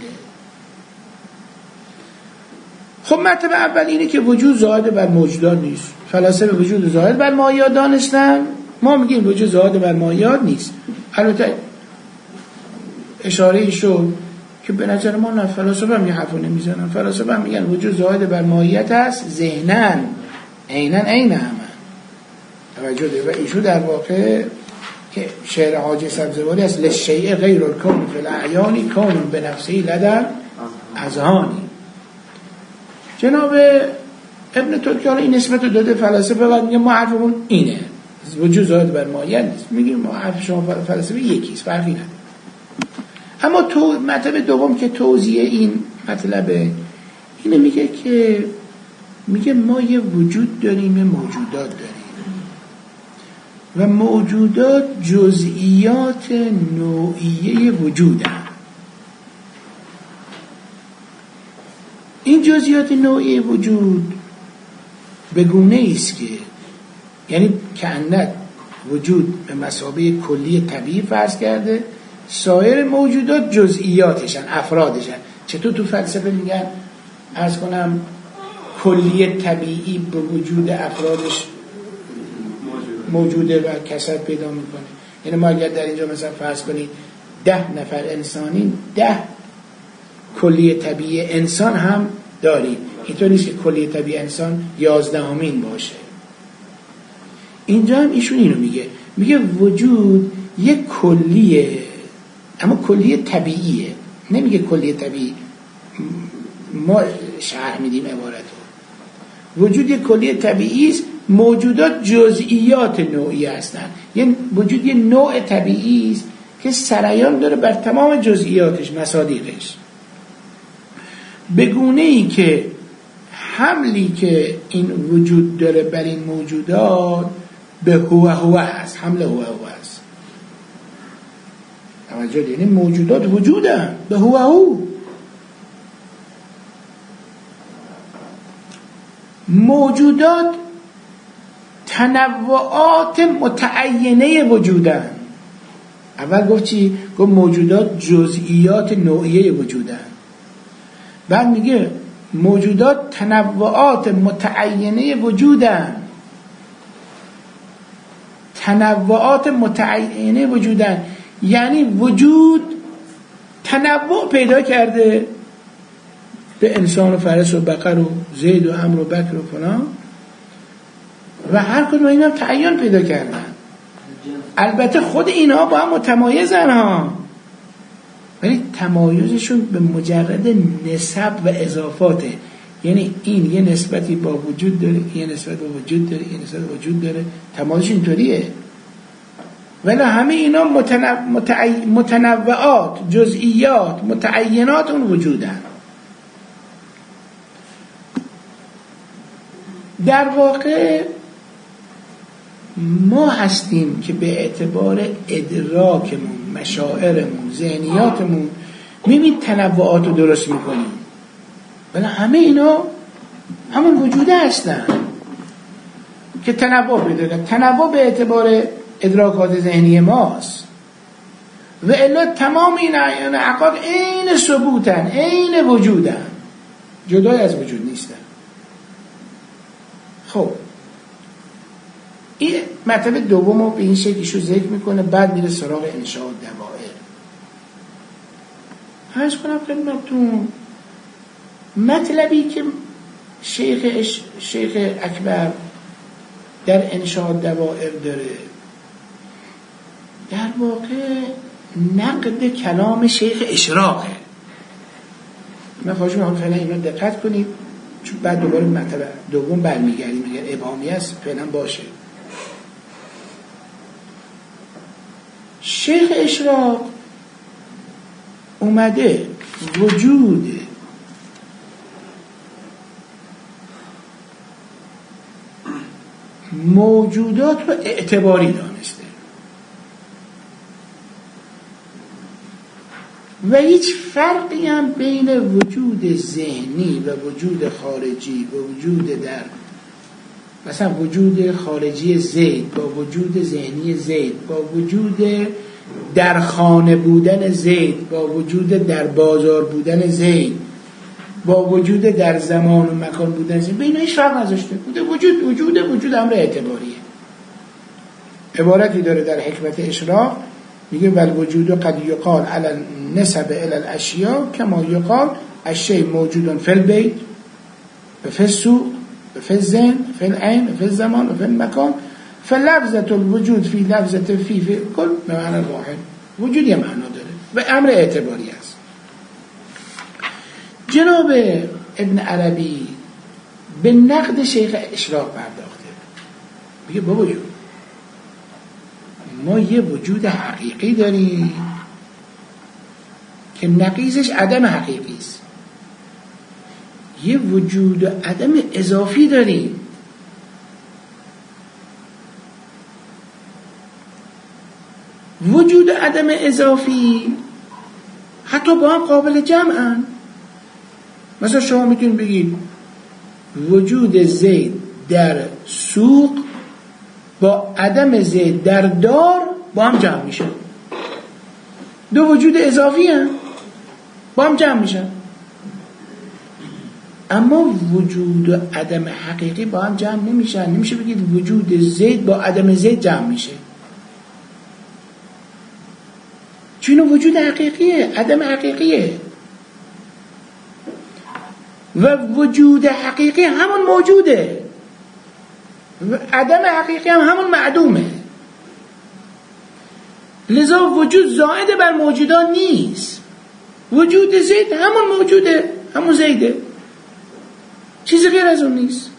A: خب مطلب اول اینه که وجود زائد بر موجودات نیست. فلاسفه وجود زائد بر مایات دانستن، ما میگیم وجود زائد بر مایات نیست. البته اشاره شد که به نظر ما نه، فلاسفه هم یه حرفو نمیزنن. فلاسفه هم میگن وجود زائد بر ماهیت است، ذهنن عینن عین همه توجه ده. و ایشون در واقع که شعر حاجی سبزواری است، للشیء غیر الکون فی الاعیان کون بنفسه لدن اذهانی. جناب ابن ترکیه این نسبت رو داده فلاسفه و میگه ما حرفمون اینه، وجود زائد بر ماهیت نیست. میگیم ما حرف شما فلاسفه یکیست، فرقی نداره. اما تو مطلب دوم که توضیح این مطلبه اینه، میگه که میگه ما یه وجود داریم، یه موجودات داریم و موجودات جزئیات نوعیه وجودن. این جزئیات نوعیه وجود به گونه ایست که یعنی کأنک وجود به مثابه کلی طبیعی فرض کرده، سایر موجودات جزئیاتشن، افرادشن. چطور تو فلسفه میگن عرض کنم کلیه طبیعی به وجود افرادش موجوده و کثرت پیدا میکنه. یعنی ما اگر در اینجا مثلا فرض کنید ده نفر انسانی، ده کلیه طبیعی انسان هم داریم. اینطور نیست که کلیه طبیعی انسان یازدهمین باشه. اینجا هم ایشون اینو میگه، میگه وجود یک کلیه، اما کلیه طبیعیه. نمیگه کلیه طبیعی، ما شرح میدیم عبارتو. وجود یک کلیه طبیعی است، موجودات جزئیات نوعی هستند. یعنی وجود یک نوع طبیعی است که سریان داره بر تمام جزئیاتش، مصادیقش، به گونه ای که حملی که این وجود داره بر این موجودات به هو هو هست، حمل هو هو هست. توجه، یعنی موجودات وجودن به هو هو. موجودات تنوعات متعینه وجودن. اول گفت چی؟ گفت موجودات جزئیات نوعیه وجودن. بعد میگه موجودات تنوعات متعینه وجودن. تنوعات متعینه وجودن یعنی وجود تنوع پیدا کرده به انسان و فرس و بقر و زید و عمرو و بکر و فلان، و هر کدوم اینا تعین پیدا کردن. البته خود اینا با هم متمایزن ها، ولی تمایزشون به مجرد نسب و اضافاته. یعنی این یه نسبتی با وجود داره، یه نسبت با وجود داره، یه نسبت با وجود داره، تمامش اینطوریه. ولی همه اینا متنوع... متعی... متنوعات، جزئیات، متعینات اون وجودن. در واقع ما هستیم که به اعتبار ادراکمون، مشاعرمون، ذهنیاتمون میبینیم تنوعات رو درست میکنیم، ولی همه اینا همون وجوده هستن که تنوع بداره. تنوع به اعتبار ادراکات ذهنی ماست و الا تمام این عقاد عین ثبوتن، عین وجودن، جدای از وجود نیستن. خب این مطلب دوم رو به این شکلشو ذکر میکنه، بعد میره سراغ انشاء دوائر. هرچ کنم خدمتتون مطلبی که شیخ, اش... شیخ اکبر در انشاء دوائر داره در واقع نقد کلام شیخ اشراقه. من خواهش میکنم فعلا اینا دقت کنید، چون بعد دوباره مطلب دوم برمیگردیم. اگر ابهامی است فعلا باشه. شیخ اشراق اومده وجود موجودات رو اعتباری دانسته و هیچ فرقی هم بین وجود ذهنی و وجود خارجی و وجود در مثلا وجود خارجی زید با وجود ذهنی زید با وجود در خانه بودن زید با وجود در بازار بودن زید با وجود در زمان و مکان بودن زید بین هیچ فرق نذاشته بوده. وجود وجود وجود امر اعتباریه. عبارتی داره در حکمت اشراق میگه ول وجود قد یقال علی نسب الی الاشیاء کما یقال الشیء موجود فی البیت و فی السوق و فی الذهن فی العین و فی الزمان و فی المکان فلفظة الوجود فی لفظة فی فی کل معنی واحد. وجود یه معنا داره و امر اعتباری است. جناب ابن عربی به نقد شیخ اشراق پرداخته. میگه بابا جون ما یه وجود حقیقی داریم که نقیضش عدم حقیقی است، یه وجود عدم اضافی داریم. وجود عدم اضافی حتی با هم قابل جمعن. مثلا شما میتونید بگید وجود زید در سوق با عدم زید در دار با هم جمع میشن. دو وجود اضافی هم با هم جمع میشن، اما وجود و عدم حقیقی با هم جمع نمیشن. نمیشه بگید وجود زید با عدم زید جمع میشه، چون وجود حقیقیه، عدم حقیقیه. و وجود حقیقی همون موجوده و عدم حقیقی هم همون معدومه. لذا وجود زائد بر موجودان نیست. وجود زید همون موجوده، همون زیده، چیزی غیر از اون نیست.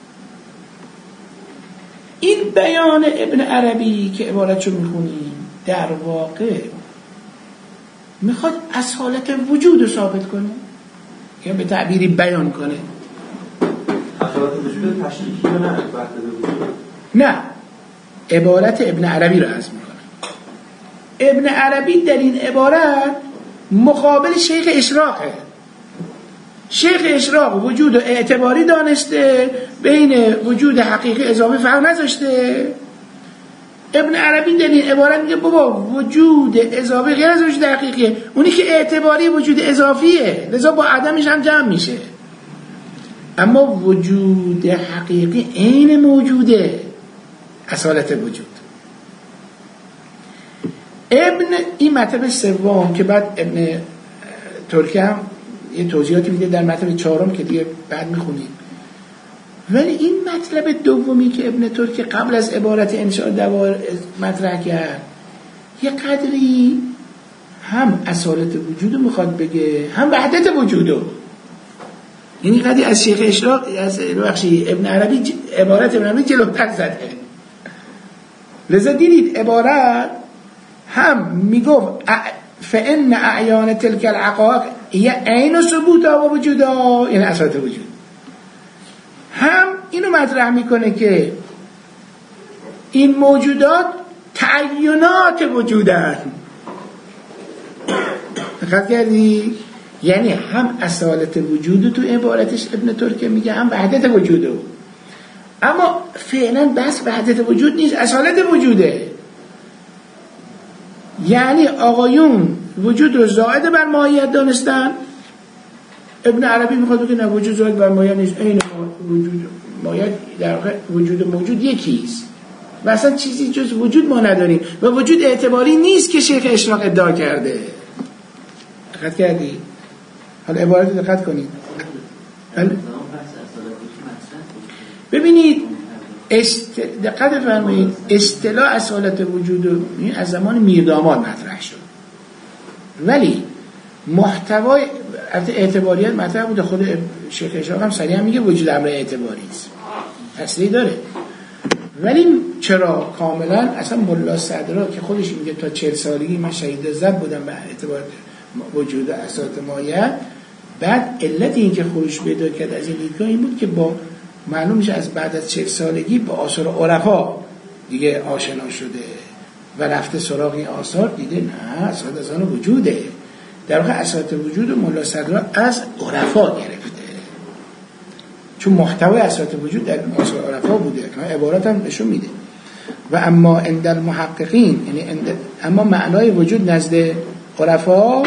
A: این بیان ابن عربی که عبارتشو میخونیم در واقع میخواد اصالت وجود رو ثابت کنه یا به تعبیری بیان کنه.
D: اصالت وجود تشریحی رو نه وحدت وجود،
A: نه، عبارت ابن عربی رو عرض میکنه. ابن عربی در این عبارت مقابل شیخ اشراقه. شیخ اشراق وجود اعتباری دانسته، بین وجود حقیقی اضافه فرق نذاشته. ابن عربی در این عبارت میگه بابا وجود اضافی غیر از وجود حقیقیه، اونی که اعتباری وجود اضافیه، لذا با عدمش هم جمع میشه. اما وجود حقیقی عین موجوده، اصالت وجود. ابن این مطلب سوم که بعد ابن ترکی هم یه توضیحاتی میده در مطلب چهارم که دیگه بعد میخونیم. ولی این مطلب دومی که ابن ترکی قبل از عبارت انشاء دوائر مطرح کرد یه قدری هم اصالت وجود میخواد بگه هم وحدت وجودو. یعنی قدی از شیخ اشراق از بخشی ابن عربی ج... عبارت ابن عربی جلوتر زده. لذا دیدید عبارت هم میگفت فإن اعیان تلک العقائق هي عین ثبوتها و وجودها، یعنی اصالت وجود، هم اینو مطرح میکنه که این موجودات تعینات وجودن. دقت کردی؟ یعنی هم اصالت وجود تو عبارتش ابن ترکه میگه، هم وحدت وجوده. اما فعلا بس وحدت وجود نیست، اصالت وجوده. یعنی آقایون وجود رو زائد بر ماهیت دانستن، ابن عربی میخواد بگه نه وجود زائد بر ماهیت نیست، این وجود ماهیت در واقع وجود موجود یکیست و اصلا چیزی جز وجود ما نداریم و وجود اعتباری نیست که شیخ اشراق ادعا کرده. دقت کردی؟ حالا عبارت دقت کنید. ببینید است... دقت فرمایید اصطلاح اصالت وجود از زمان میرداماد مطرح شد، ولی محتوای اعتباریت مطرح بود. خود شیخ اشراق هم صریحا میگه وجود امر اعتباری است، اصلی داره. ولی چرا کاملا اصلا ملا صدرا که خودش میگه تا چهل سالگی من شهید زد بودم به اعتبار وجود اصالت ماهیت، بعد علت این که خروج پیدا کرد از این دیدگاه این بود که با معلوم میشه از بعد از چهل سالگی با آثار عرفا دیگه آشنا شده و رفته سراغ این آثار، دیده نه اصالت از آن وجوده. در واقع اصالت وجود ملا صدرا از عرفا گرفته، چون محتوای اصالت وجود در آثار عرفا بوده که عبارت هم نشون میده. و اما عند المحققین، یعنی اما معنای وجود نزد عرفا،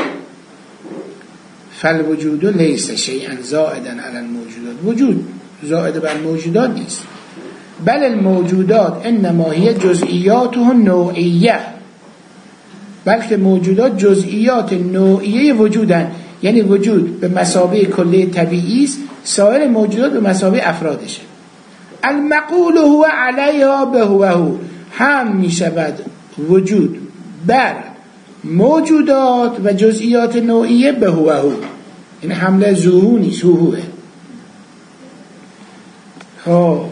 A: فالوجود لیس شیئا زائدا علی الموجودات، وجود زائد بر موجودات نیست، بل الموجودات انما هي جزئیاته نوعیه، بلکه موجودات جزئیات نوعیه وجودن. یعنی وجود به مثابه کلی طبیعی است، سایر موجودات به مثابه افرادشه. المقول هو علیها به هو، هم می شود وجود بر موجودات و جزئیات نوعیه به هو هو، این حمله ظهور نیست، هوه. خب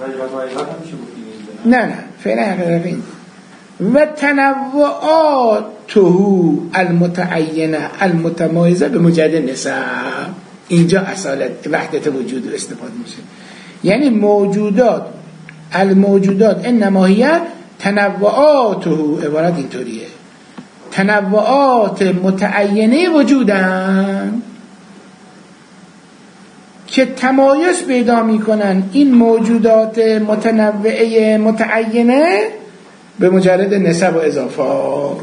A: نه نه فعلا حقیقی و تنوعاته المتعینه المتمایزه به مجرد نسب، اینجا اصالت وحدت وجود استفاده میشه. یعنی موجودات الموجودات انما هی تنوعاته، عبارت اینطوریه، تنوعات متعینه وجودن که تمایز پیدا میکنن این موجودات متنوعه متعینه به مجرد نسب و اضافات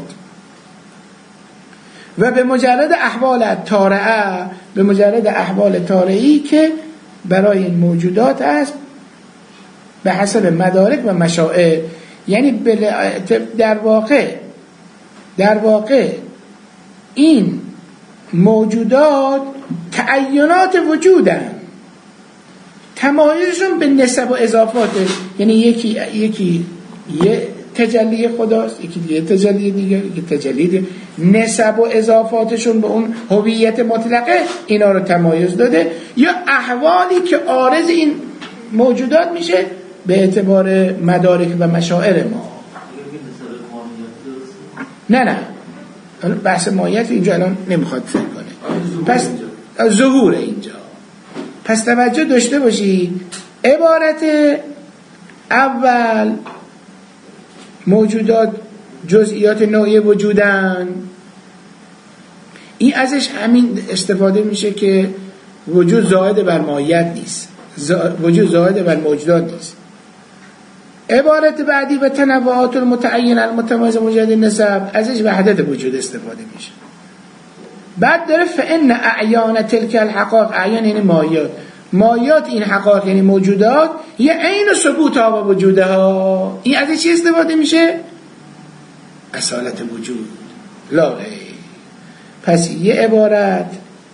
A: و به مجرد احوال طارئه، به مجرد احوال طارئی که برای این موجودات است به حسب مدارک و مشاعر. یعنی در واقع در واقع این موجودات تعینات وجودن، تمایزشون به نسب و اضافاته. یعنی یکی یکی یه تجلی خداست، یکی دیگه تجلی دیگه، یکی تجلی دیگه، نسب و اضافاتشون به اون هویت مطلقه اینا رو تمایز داده. یا احوالی که عارض این موجودات میشه به اعتبار مدارک و مشاعر ما. نه نه بحث ماهیت اینجا الان نمیخواد فکر کنه. پس ظهور اینجا، پس توجه داشته باشید عبارت اول موجودات جزئیات نوعی وجودن، این ازش همین استفاده میشه که وجود زائد بر ماهیت نیست، وجود زائد بر موجودات نیست. عبارت بعدی و تنوعات المتعین المتمایز مجرد نسب، ازش وحدت وجود استفاده میشه. بعد داره فإن اعیان تلک الحقائق، اعیان یعنی ماهیات، ماهیات این حقائق یعنی موجودات، یه عین ثبوتها و وجودها، این ازش چی استفاده میشه؟ اصالت وجود، لا غیر. پس یه عبارت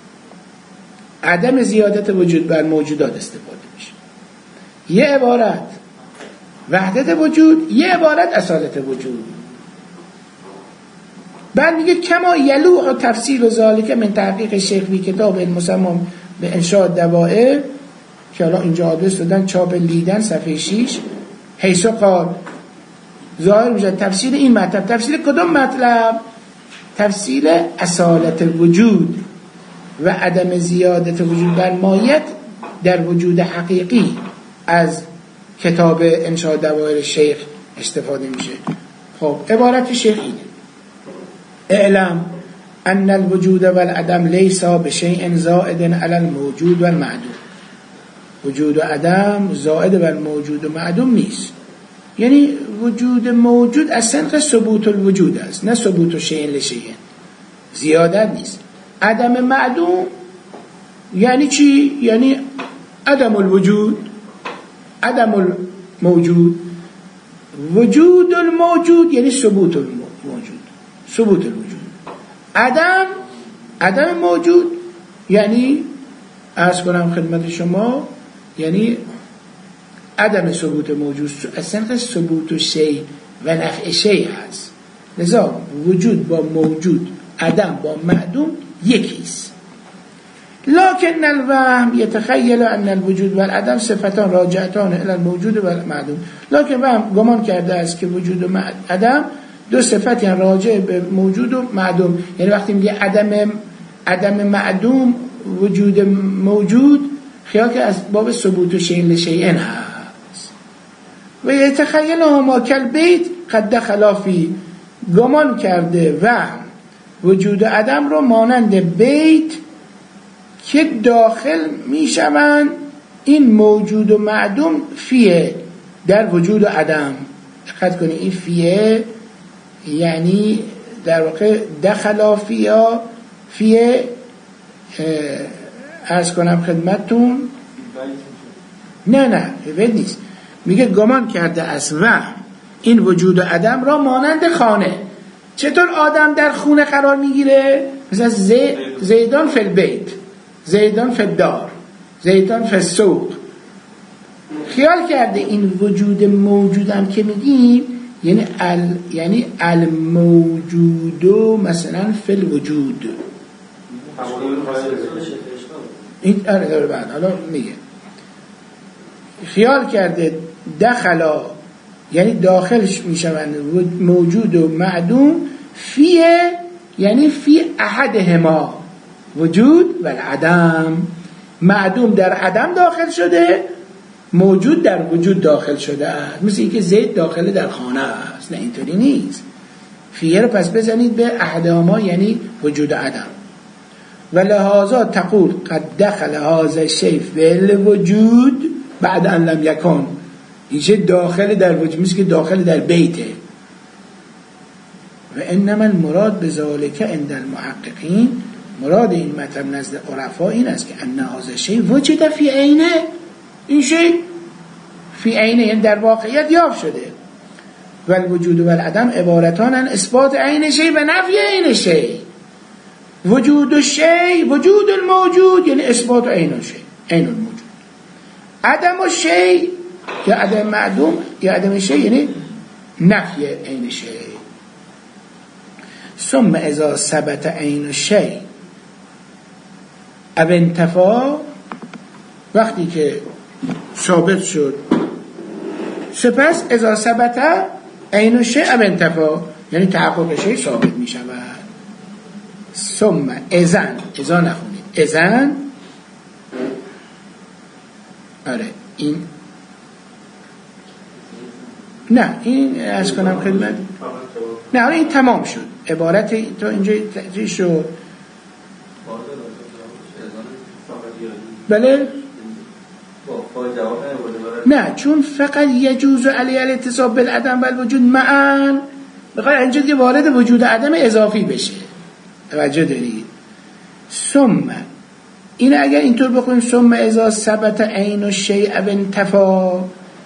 A: عدم زیادت وجود بر موجودات استفاده میشه، یه عبارت وحدت وجود، یه عبارت اصالت وجود. بعد میگه کما یلوح تفسیر ذالک من تحقیق شیخ فی کتاب المسمى به انشاء دوائر که حالا اینجا آدرس دادن، چاپ لیدن صفحه شش، حیث قال ظاهر میشه تفسیر این مطلب. تفسیر کدوم مطلب؟ تفسیر اصالت وجود و عدم زیادت وجود بر مایت در وجود حقیقی از کتاب انشاء دوائر شیخ استفاده میشه. خب عبارت شیخ اینه: اعلم ان الوجود والعدم لیس بشیء زائد علی الموجود والمعدوم. وجود و عدم زائد بر موجود و معدوم نیست. یعنی وجود موجود از صنف ثبوت الوجود است، نه ثبوت شیء لشیء، زیادت نیست. عدم معدوم یعنی چی؟ یعنی عدم الوجود، عدم الموجود. وجود الموجود یعنی ثبوت الموجود، ثبوت الوجود. عدم عدم موجود یعنی عرض کنم خدمت شما یعنی عدم ثبوت موجود، اصلا ثبوت شیء و نفع شیء هست. لذا وجود با موجود، عدم با معدوم یکیست. لكن الوهم يتخيل ان الوجود والعدم صفتان راجعتان الى الموجود والمعدوم. لكن وهم گمان کرده است که وجود و عدم دو صفتی راجع به موجود و معدوم. یعنی وقتی میگه عدم عدم معدوم وجود موجود، خیال که از باب ثبوت شیء لشیء هست. و یتخیل ما کل بیت قد دخل فی، گمان کرده وهم وجود و عدم رو مانند بیت که داخل میشوند این موجود و معدوم فیه، در وجود و عدم. دقت کنید این فیه یعنی در واقع دخلا فیا، فیه عرض کنم خدمتون نه نه وید نیست، میگه گمان کرده از وهم این وجود و عدم را مانند خانه. چطور آدم در خونه قرار میگیره؟ مثلا زی... زیدان فی البیت، زیدان فی الدار، زیدان فی السوق. خیال کرده این وجود موجودم که میگیم یعنی ال یعنی الموجود مثلا فی الوجود. این آره داره بعد حالا میگه خیال کرده دخلا یعنی داخل میشوند موجود و معدوم فیه یعنی فی احدهما وجود و العدم. معدوم در عدم داخل شده، موجود در وجود داخل شده است. مثل اینکه زید داخل در خانه است. نه اینطوری نیست. فیه رو پس بزنید به احدهما یعنی وجود و عدم. و لحاظا تقول قد دخل هذا الشیء فی الوجود بعد ان لم یکن. این چه داخل در وجود، مثل که داخل در بیته. و انما المراد بذالک عند المحققین، مراد این مطلب نزد عرفا این است که ان هذا الشیء وجد فی عینه، این شیء فی عینه یعنی در واقعیت یافت شده. و الوجود و العدم عبارتان عن اثبات عین شیء و نفی عین شیء. وجود الشیء وجود الموجود یعنی اثبات عین الشیء، عین الموجود. عدم الشیء یا عدم معدوم یا عدم شیء یعنی نفی عین شیء. ثم اذا ثبت عین الشیء او انتفا، وقتی که ثابت شد سپس اذا ثبت عین الشیء او انتفا یعنی تحقق شیء ثابت می شود. ثم اذن، اذا نخونید، اذن آره این نه این از کنم خدمت نه آره این تمام شد عبارت تو اینجا تحجیح شد. بله نه چون فقط یجوز علی الاتصاب بالعدم و الوجود معا، بخواد اینجا که وارد وجود عدم اضافی بشه. توجه دارید؟ ثم این اگر اینطور بخونیم ثم اذا ثبت عین الشیء او انتفا،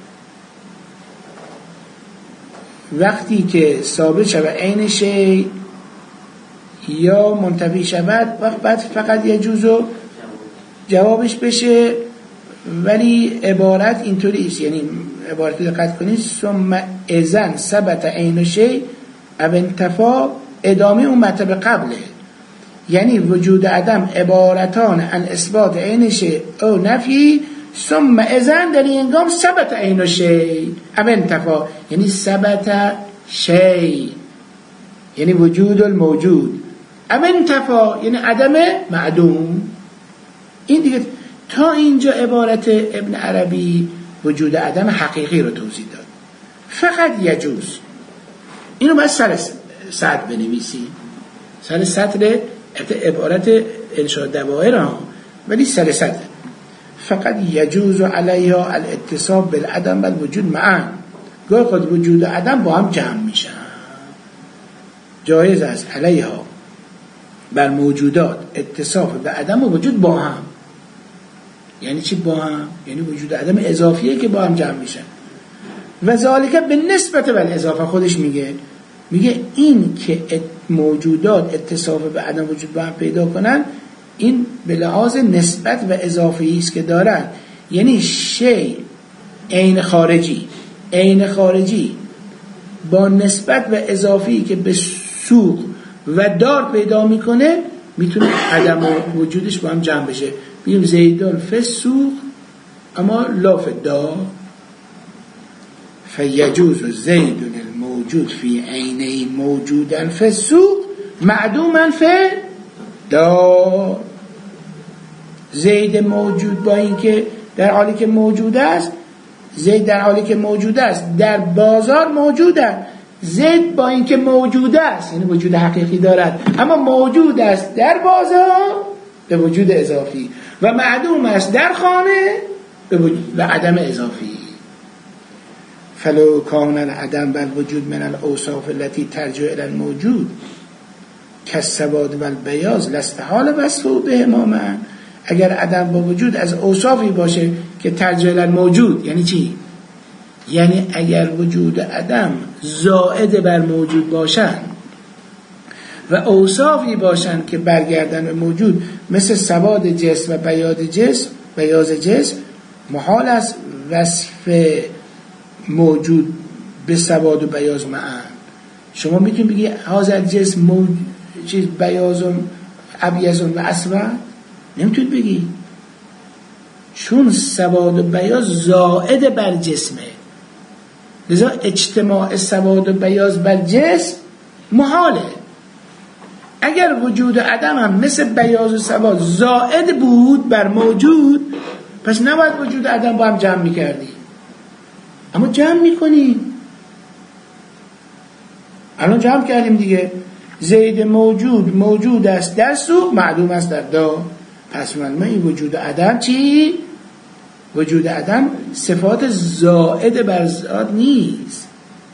A: وقتی که ثابت شود عین شیء یا منتفی شود وقت بعد فقط یجوزو جوابش بشه. ولی عبارت اینطوری است، یعنی عبارت دقت کنید ثم اذن ثبت عین شیء او انتفا ادامه اون مطلب قبله. یعنی وجود عدم عبارتان عن اثبات عین شیء او نفی ثم اذن در این هنگام ثبت عین شیء ام انتفا، یعنی ثبت شیء یعنی وجود الموجود، ام انتفا یعنی عدم معدوم. این دیگه تا اینجا عبارت ابن عربی وجود عدم حقیقی رو توضیح داد. فقط یجوز، اینو باید سر سطر بنویسی، سر سطر عبارت انشاء دوایر ها، ولی سر سطر فقط یجوز علیها الاتصاب بالعدم و الوجود معا. گاه خود وجود و عدم با هم جمع میشن، جایز است علیها بر موجودات اتصاف به عدم و وجود با هم. یعنی چی با هم؟ یعنی وجود عدم اضافیه که با هم جمع میشن. و ذالک به نسبت بل اضافه، خودش میگه میگه این که موجودات اتصاف به عدم وجود با هم پیدا کنن، این به لحاظ نسبت و اضافی است که دارن. یعنی شی عین خارجی، عین خارجی با نسبت و اضافی که به سوق و دار پیدا میکنه میتونه عدم و وجودش با هم جمع بشه. بگیم زیدان فی سوق اما لا فی دار، فیجوز زیدون الموجود فی عینه موجودا فی سوق معدوما فی دار. زید موجود با این که در حالی که موجود است، زید در حالی که موجود است در بازار موجود است، زید با این که موجود است یعنی وجود حقیقی دارد اما موجود است در بازار به وجود اضافی و معدوم است در خانه به وجود و عدم اضافی. فلو کان العدم والوجود من الاوصاف التي ترجع الى الموجود كالسواد والبياض لاستحال وصفه بهما معا. اگر عدم با وجود از اوصافی باشه که ترجع الى الموجود، یعنی چی؟ یعنی اگر وجود عدم زائد بر موجود باشن و اوصافی باشن که برگردن به موجود مثل سواد جسم و بیاض جسم بیاض جسم، محال است وصف موجود به سواد و بیاض معا. شما میتونید بگی هذا جسم موجود چیز بیاض و ابیض و اسود، نمیتونید بگی، چون سواد و بیاض زائد بر جسمه، لذا اجتماع سواد و بیاض بر جسم محاله. اگر وجود عدم هم مثل بیاض و سواد زائد بود بر موجود، پس نباید وجود عدم با هم جمع میکردی، اما جمع میکنی. الان جمع کردیم دیگه، زید موجود موجود است در سوق معدوم است در دار. پس معلومه این وجود عدم چی؟ وجود عدم صفات زائد بر ذات نیست.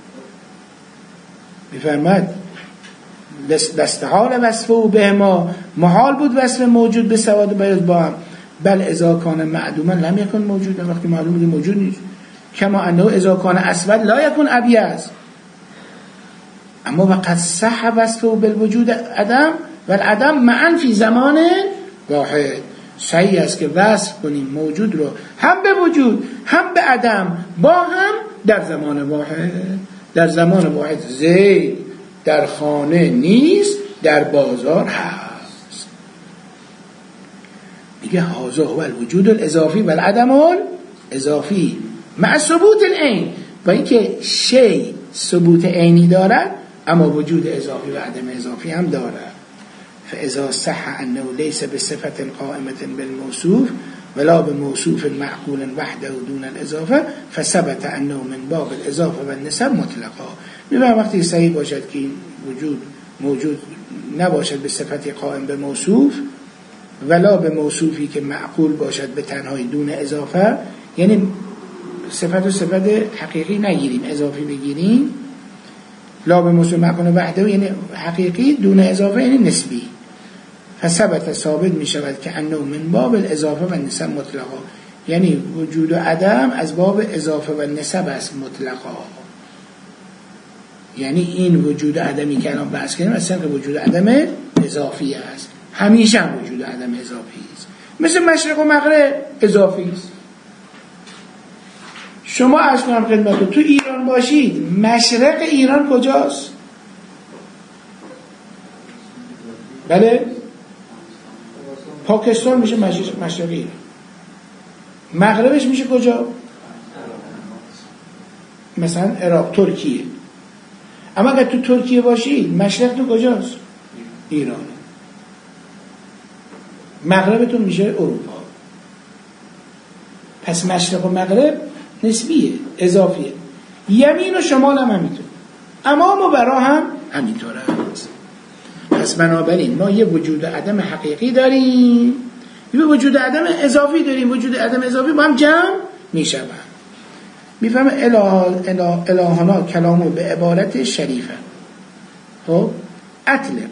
A: میفرماد دستحال وصفه به ما، محال بود وصف موجود به سواد و بیاض با هم. بل اذا کان معدوما لم یکن موجودا، وقتی معلوم بود موجود نیست. کما انه اذا کان اسود لا یکن ابیض. اما وقد صح وصفه بالوجود عدم و العدم معا فی زمان واحد. صحیح است که وصف کنیم موجود رو هم به وجود هم به عدم با هم در زمان واحد. در زمان واحد زید در خانه نیست، در بازار هست. میگه هذا هو الوجود الاضافی و العدم الاضافی مع ثبوت العین، با اینکه شی ثبوت عینی دارد اما وجود اضافی و عدم اضافی هم دارد. فاذا صح انه ليس بصفه قائمه بالموصوف ولا بموصوف معقول وحده دون الاضافه فثبت انه من باب الاضافه والنسب مطلقا. میبینم وقتی صحیح باشد که این وجود موجود نباشد به صفت قائم به موصوف ولا به موصوفی که معقول باشد به تنهایی دون اضافه، یعنی صفت و صفت حقیقی نگیریم اضافی بگیریم، لا به موصوف معقول وحده یعنی حقیقی دون اضافه یعنی نسبی. فثبت ثابت می شود که انه من باب الاضافه و نسب مطلقا، یعنی وجود و عدم از باب اضافه و نسب است مطلقا. یعنی این وجود عدمی که الان بحث کردیم اصلا وجود عدم اضافی است، همیشه هم وجود عدم اضافی است. مثل مشرق و مغرب اضافی است. شما از کنم خدمتون تو ایران باشید، مشرق ایران کجاست؟ بله؟ پاکستان میشه مشرق ایران، مغربش میشه کجا؟ مثلا عراق، ترکیه. اما اگر تو ترکیه باشید مشرق تو کجاست؟ ایران. مغربتون میشه اروپا. پس مشرق و مغرب نسبیه، اضافیه. یمین و شمال هم همینطور، امام و برا هم همینطور هست. پس بنابراین ما یه وجود عدم حقیقی داریم، یه وجود عدم اضافی داریم. وجود عدم اضافی با هم جمع میشوند. میفهمه اله الهانا کلامو به عبارت شریفه. خب اطلق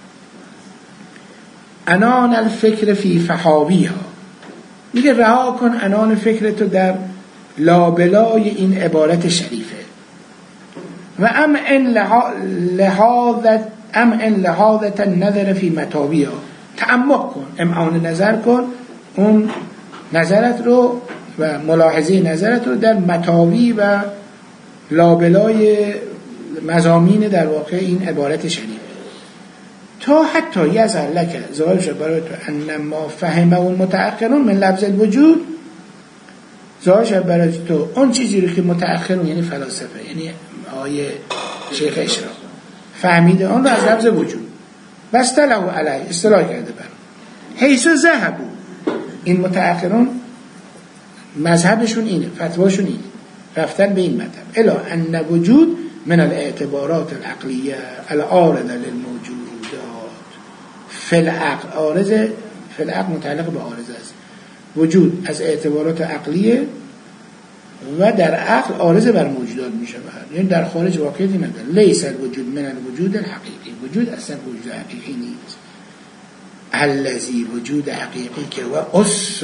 A: انان الفکر فی فحاویها، میگه رها کن انان فکرتو در لابلای این عبارت شریفه. و ام ان لحاظت ام ان لحاظت النظر فی متاویها، تعمق کن، امعان نظر کن اون نظرت رو و ملاحظه نظرت رو در متاوی و لابلای مضامین در واقع این عبارت شریفه، تا حتی یظهر لک ظاهر شد برای تو انما فهمه المتأخرون من لفظ الوجود، ظاهر شد برای تو اون چیزی رو که متأخرون یعنی فلاسفه، یعنی آیه شیخ اشراق فهمیده اون رو از لفظ وجود واستلوا علیه، اصطلاح کرده بر حیث ذهبوا، این متأخرون مذهبشون اینه، فتواشون اینه، رفتن به این مذهب الا ان وجود من الاعتبارات العقلیه العارضه للموجودات فی العقل. عارضه فی العقل متعلق به عارضه است. وجود از اعتبارات عقلیه و در عقل عارضه بر موجودات می شود، یعنی در خارج واقعیتی نداره. لیس الوجود من الوجود الحقیقی، وجود اصلا وجود حقیقی نیست. الذی وجود حقیقی که و اس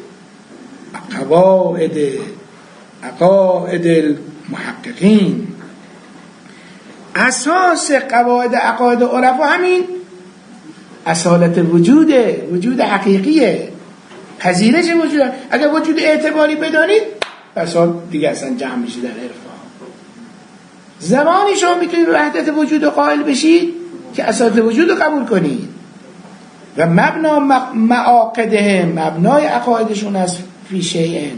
A: قواعد عقائد المحققین، اساس قواعد عقاید عرفا همین اصالت وجوده، وجود حقیقیه، پذیرش وجود. اگر وجود اعتباری بدانید اصلا دیگه اصلا جمع میشه در عرفان. زمانی شما میتونید وحدت وجود قائل بشید که اصالت وجود رو قبول کنید و مبنا معاقدهم، مبنای عقایدشون از فی شیئن،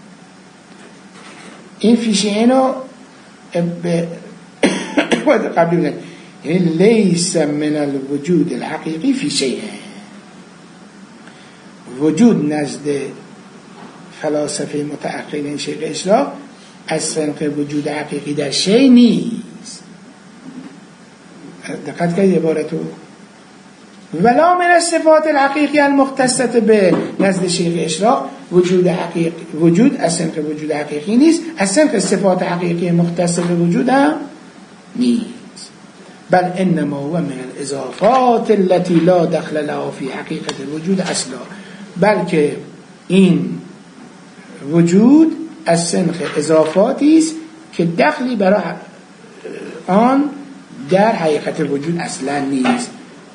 A: این فی شیئن رو به قبلی بودن، یعنی لیس من الوجود الحقیقی فی شیئن. وجود نزد فلاسفه متأخرین شیخ اشراق از صنف وجود حقیقی در شیء نیست. دقت کنید عبارتو. ولا من الصفات الحقیقی المختصة به نزد شیخ اشراق وجود حقیقی، وجود از صنف وجود حقیقی نیست، از صنف صفات حقیقی مختص به وجود هم نیست. بل انما هو من الاضافات التي لا دخل لها في حقیقت الوجود اصلا، بلکه این وجود از صنف اضافاتی است که دخلی برای آن در حقیقت وجود اصلا نیست.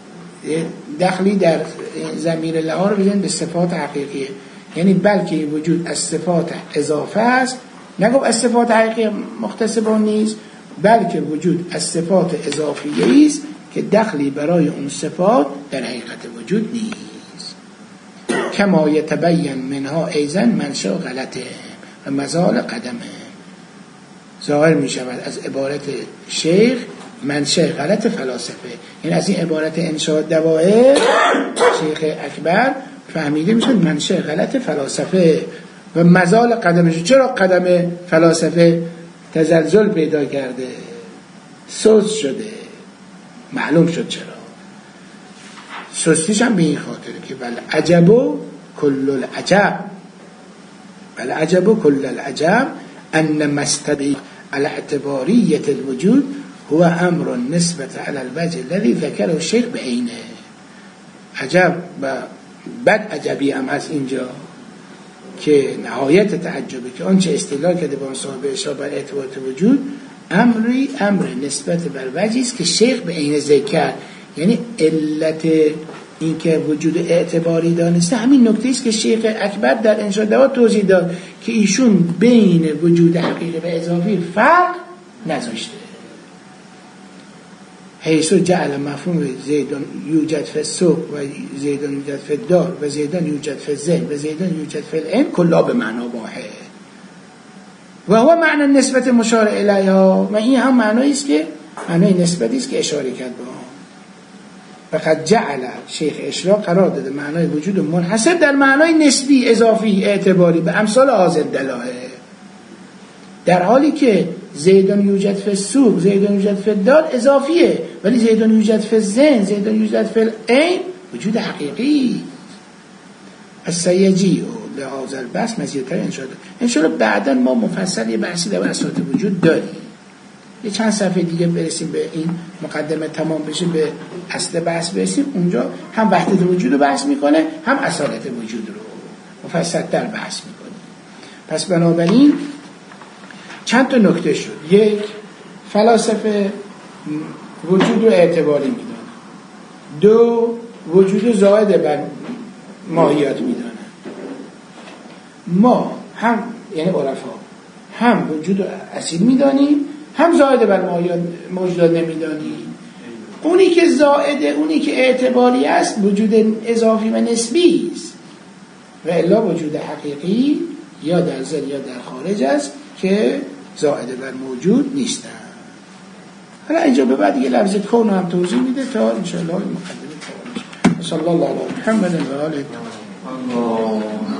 A: دخلی در ضمیر لها رو بزنید به صفات حقیقیه، یعنی بلکه این وجود از صفات اضافه است، نگو از صفات حقیقی مختص به اون نیست، بلکه وجود از صفات اضافیه است که دخلی برای اون صفات در حقیقت وجود نیست. کما یتبین منها ایضا منشأ غلطه و مزال قدمه. ظاهر می شود از عبارت شیخ منشأ غلط فلاسفه، یعنی از این عبارت انشاء دوائر شیخ اکبر فهمیده میشه منشأ غلط فلاسفه و مزال قدمش. چرا قدم فلاسفه تزلزل پیدا کرده، سست شده؟ معلوم شد چرا. سستیش هم به این خاطره که بل عجبو کل العجب، بل عجبو کل العجب ان مستبی الاعتباریت الوجود هو امر نسبت على الوجه الذي ذكره الشيخ بعینه. عجب و بد عجبی هم از اینجا که نهایت تعجبه که آنچه استدلال کرده با صاحب اشاره بر اعتبارات وجود امری امر نسبت بر وجهی است که شیخ به عین ذکر، یعنی علت این که وجود اعتباری دانسته همین نکته است که شیخ اکبر در انشاء دوات توضیح داد که ایشون بین وجود حقیقی و اضافی فرق نذاشته. حیث جعل مفهوم زیدان یوجد فی السوق و زیدان یوجد فی الدار و زیدان یوجد فی الذهن و زیدان یوجد فی العلم کلا به معنا واحد و هو معنی نسبت مشار الیها. و این هم معنایی است که معنای نسبتی است که اشاره کرد به آن. فقط جعل شیخ اشراق قرار داده معنای وجود منحصر در معنای نسبی اضافی اعتباری به امثال هذه الدلائل، در حالی که زیدان یوجد فی السوق زیدان یوجد فی الدار اضافیه، ولی زیدان یوجد فی الذهن زیدان یوجد فی العین وجود حقیقی. السیجی و لهذا البحث مزیدتر انشاءالله انشاءالله بعدا ما مفصل یه بحثی در اساسات وجود داریم. یه چند صفحه دیگه برسیم به این مقدمه تمام بشه، به اصل بحث برسیم، اونجا هم وحدت وجود رو بحث میکنه هم اصالت وجود رو مفصل در بحث میکنه. پس بنابراین چند تا نکته شد. یک، فلاسفه وجود رو اعتباری میدونن. دو، وجود زائد بر ماهیات میدونن. ما هم یعنی عرفا هم وجود رو اصیل میدانیم هم زائد بر ماهیات موجودات نمیدانیم. اونی که زائده، اونی که اعتباری است وجود اضافی و نسبی است و الا وجود حقیقی یا در ذهن یا در خارج است که زائده بر موجود نیستن. حالا اینجا به بعد یه لفظ کون هم توضیح میده تا انشاءالله مقدمه تمام بشه. صلی الله علیه محمد و آله.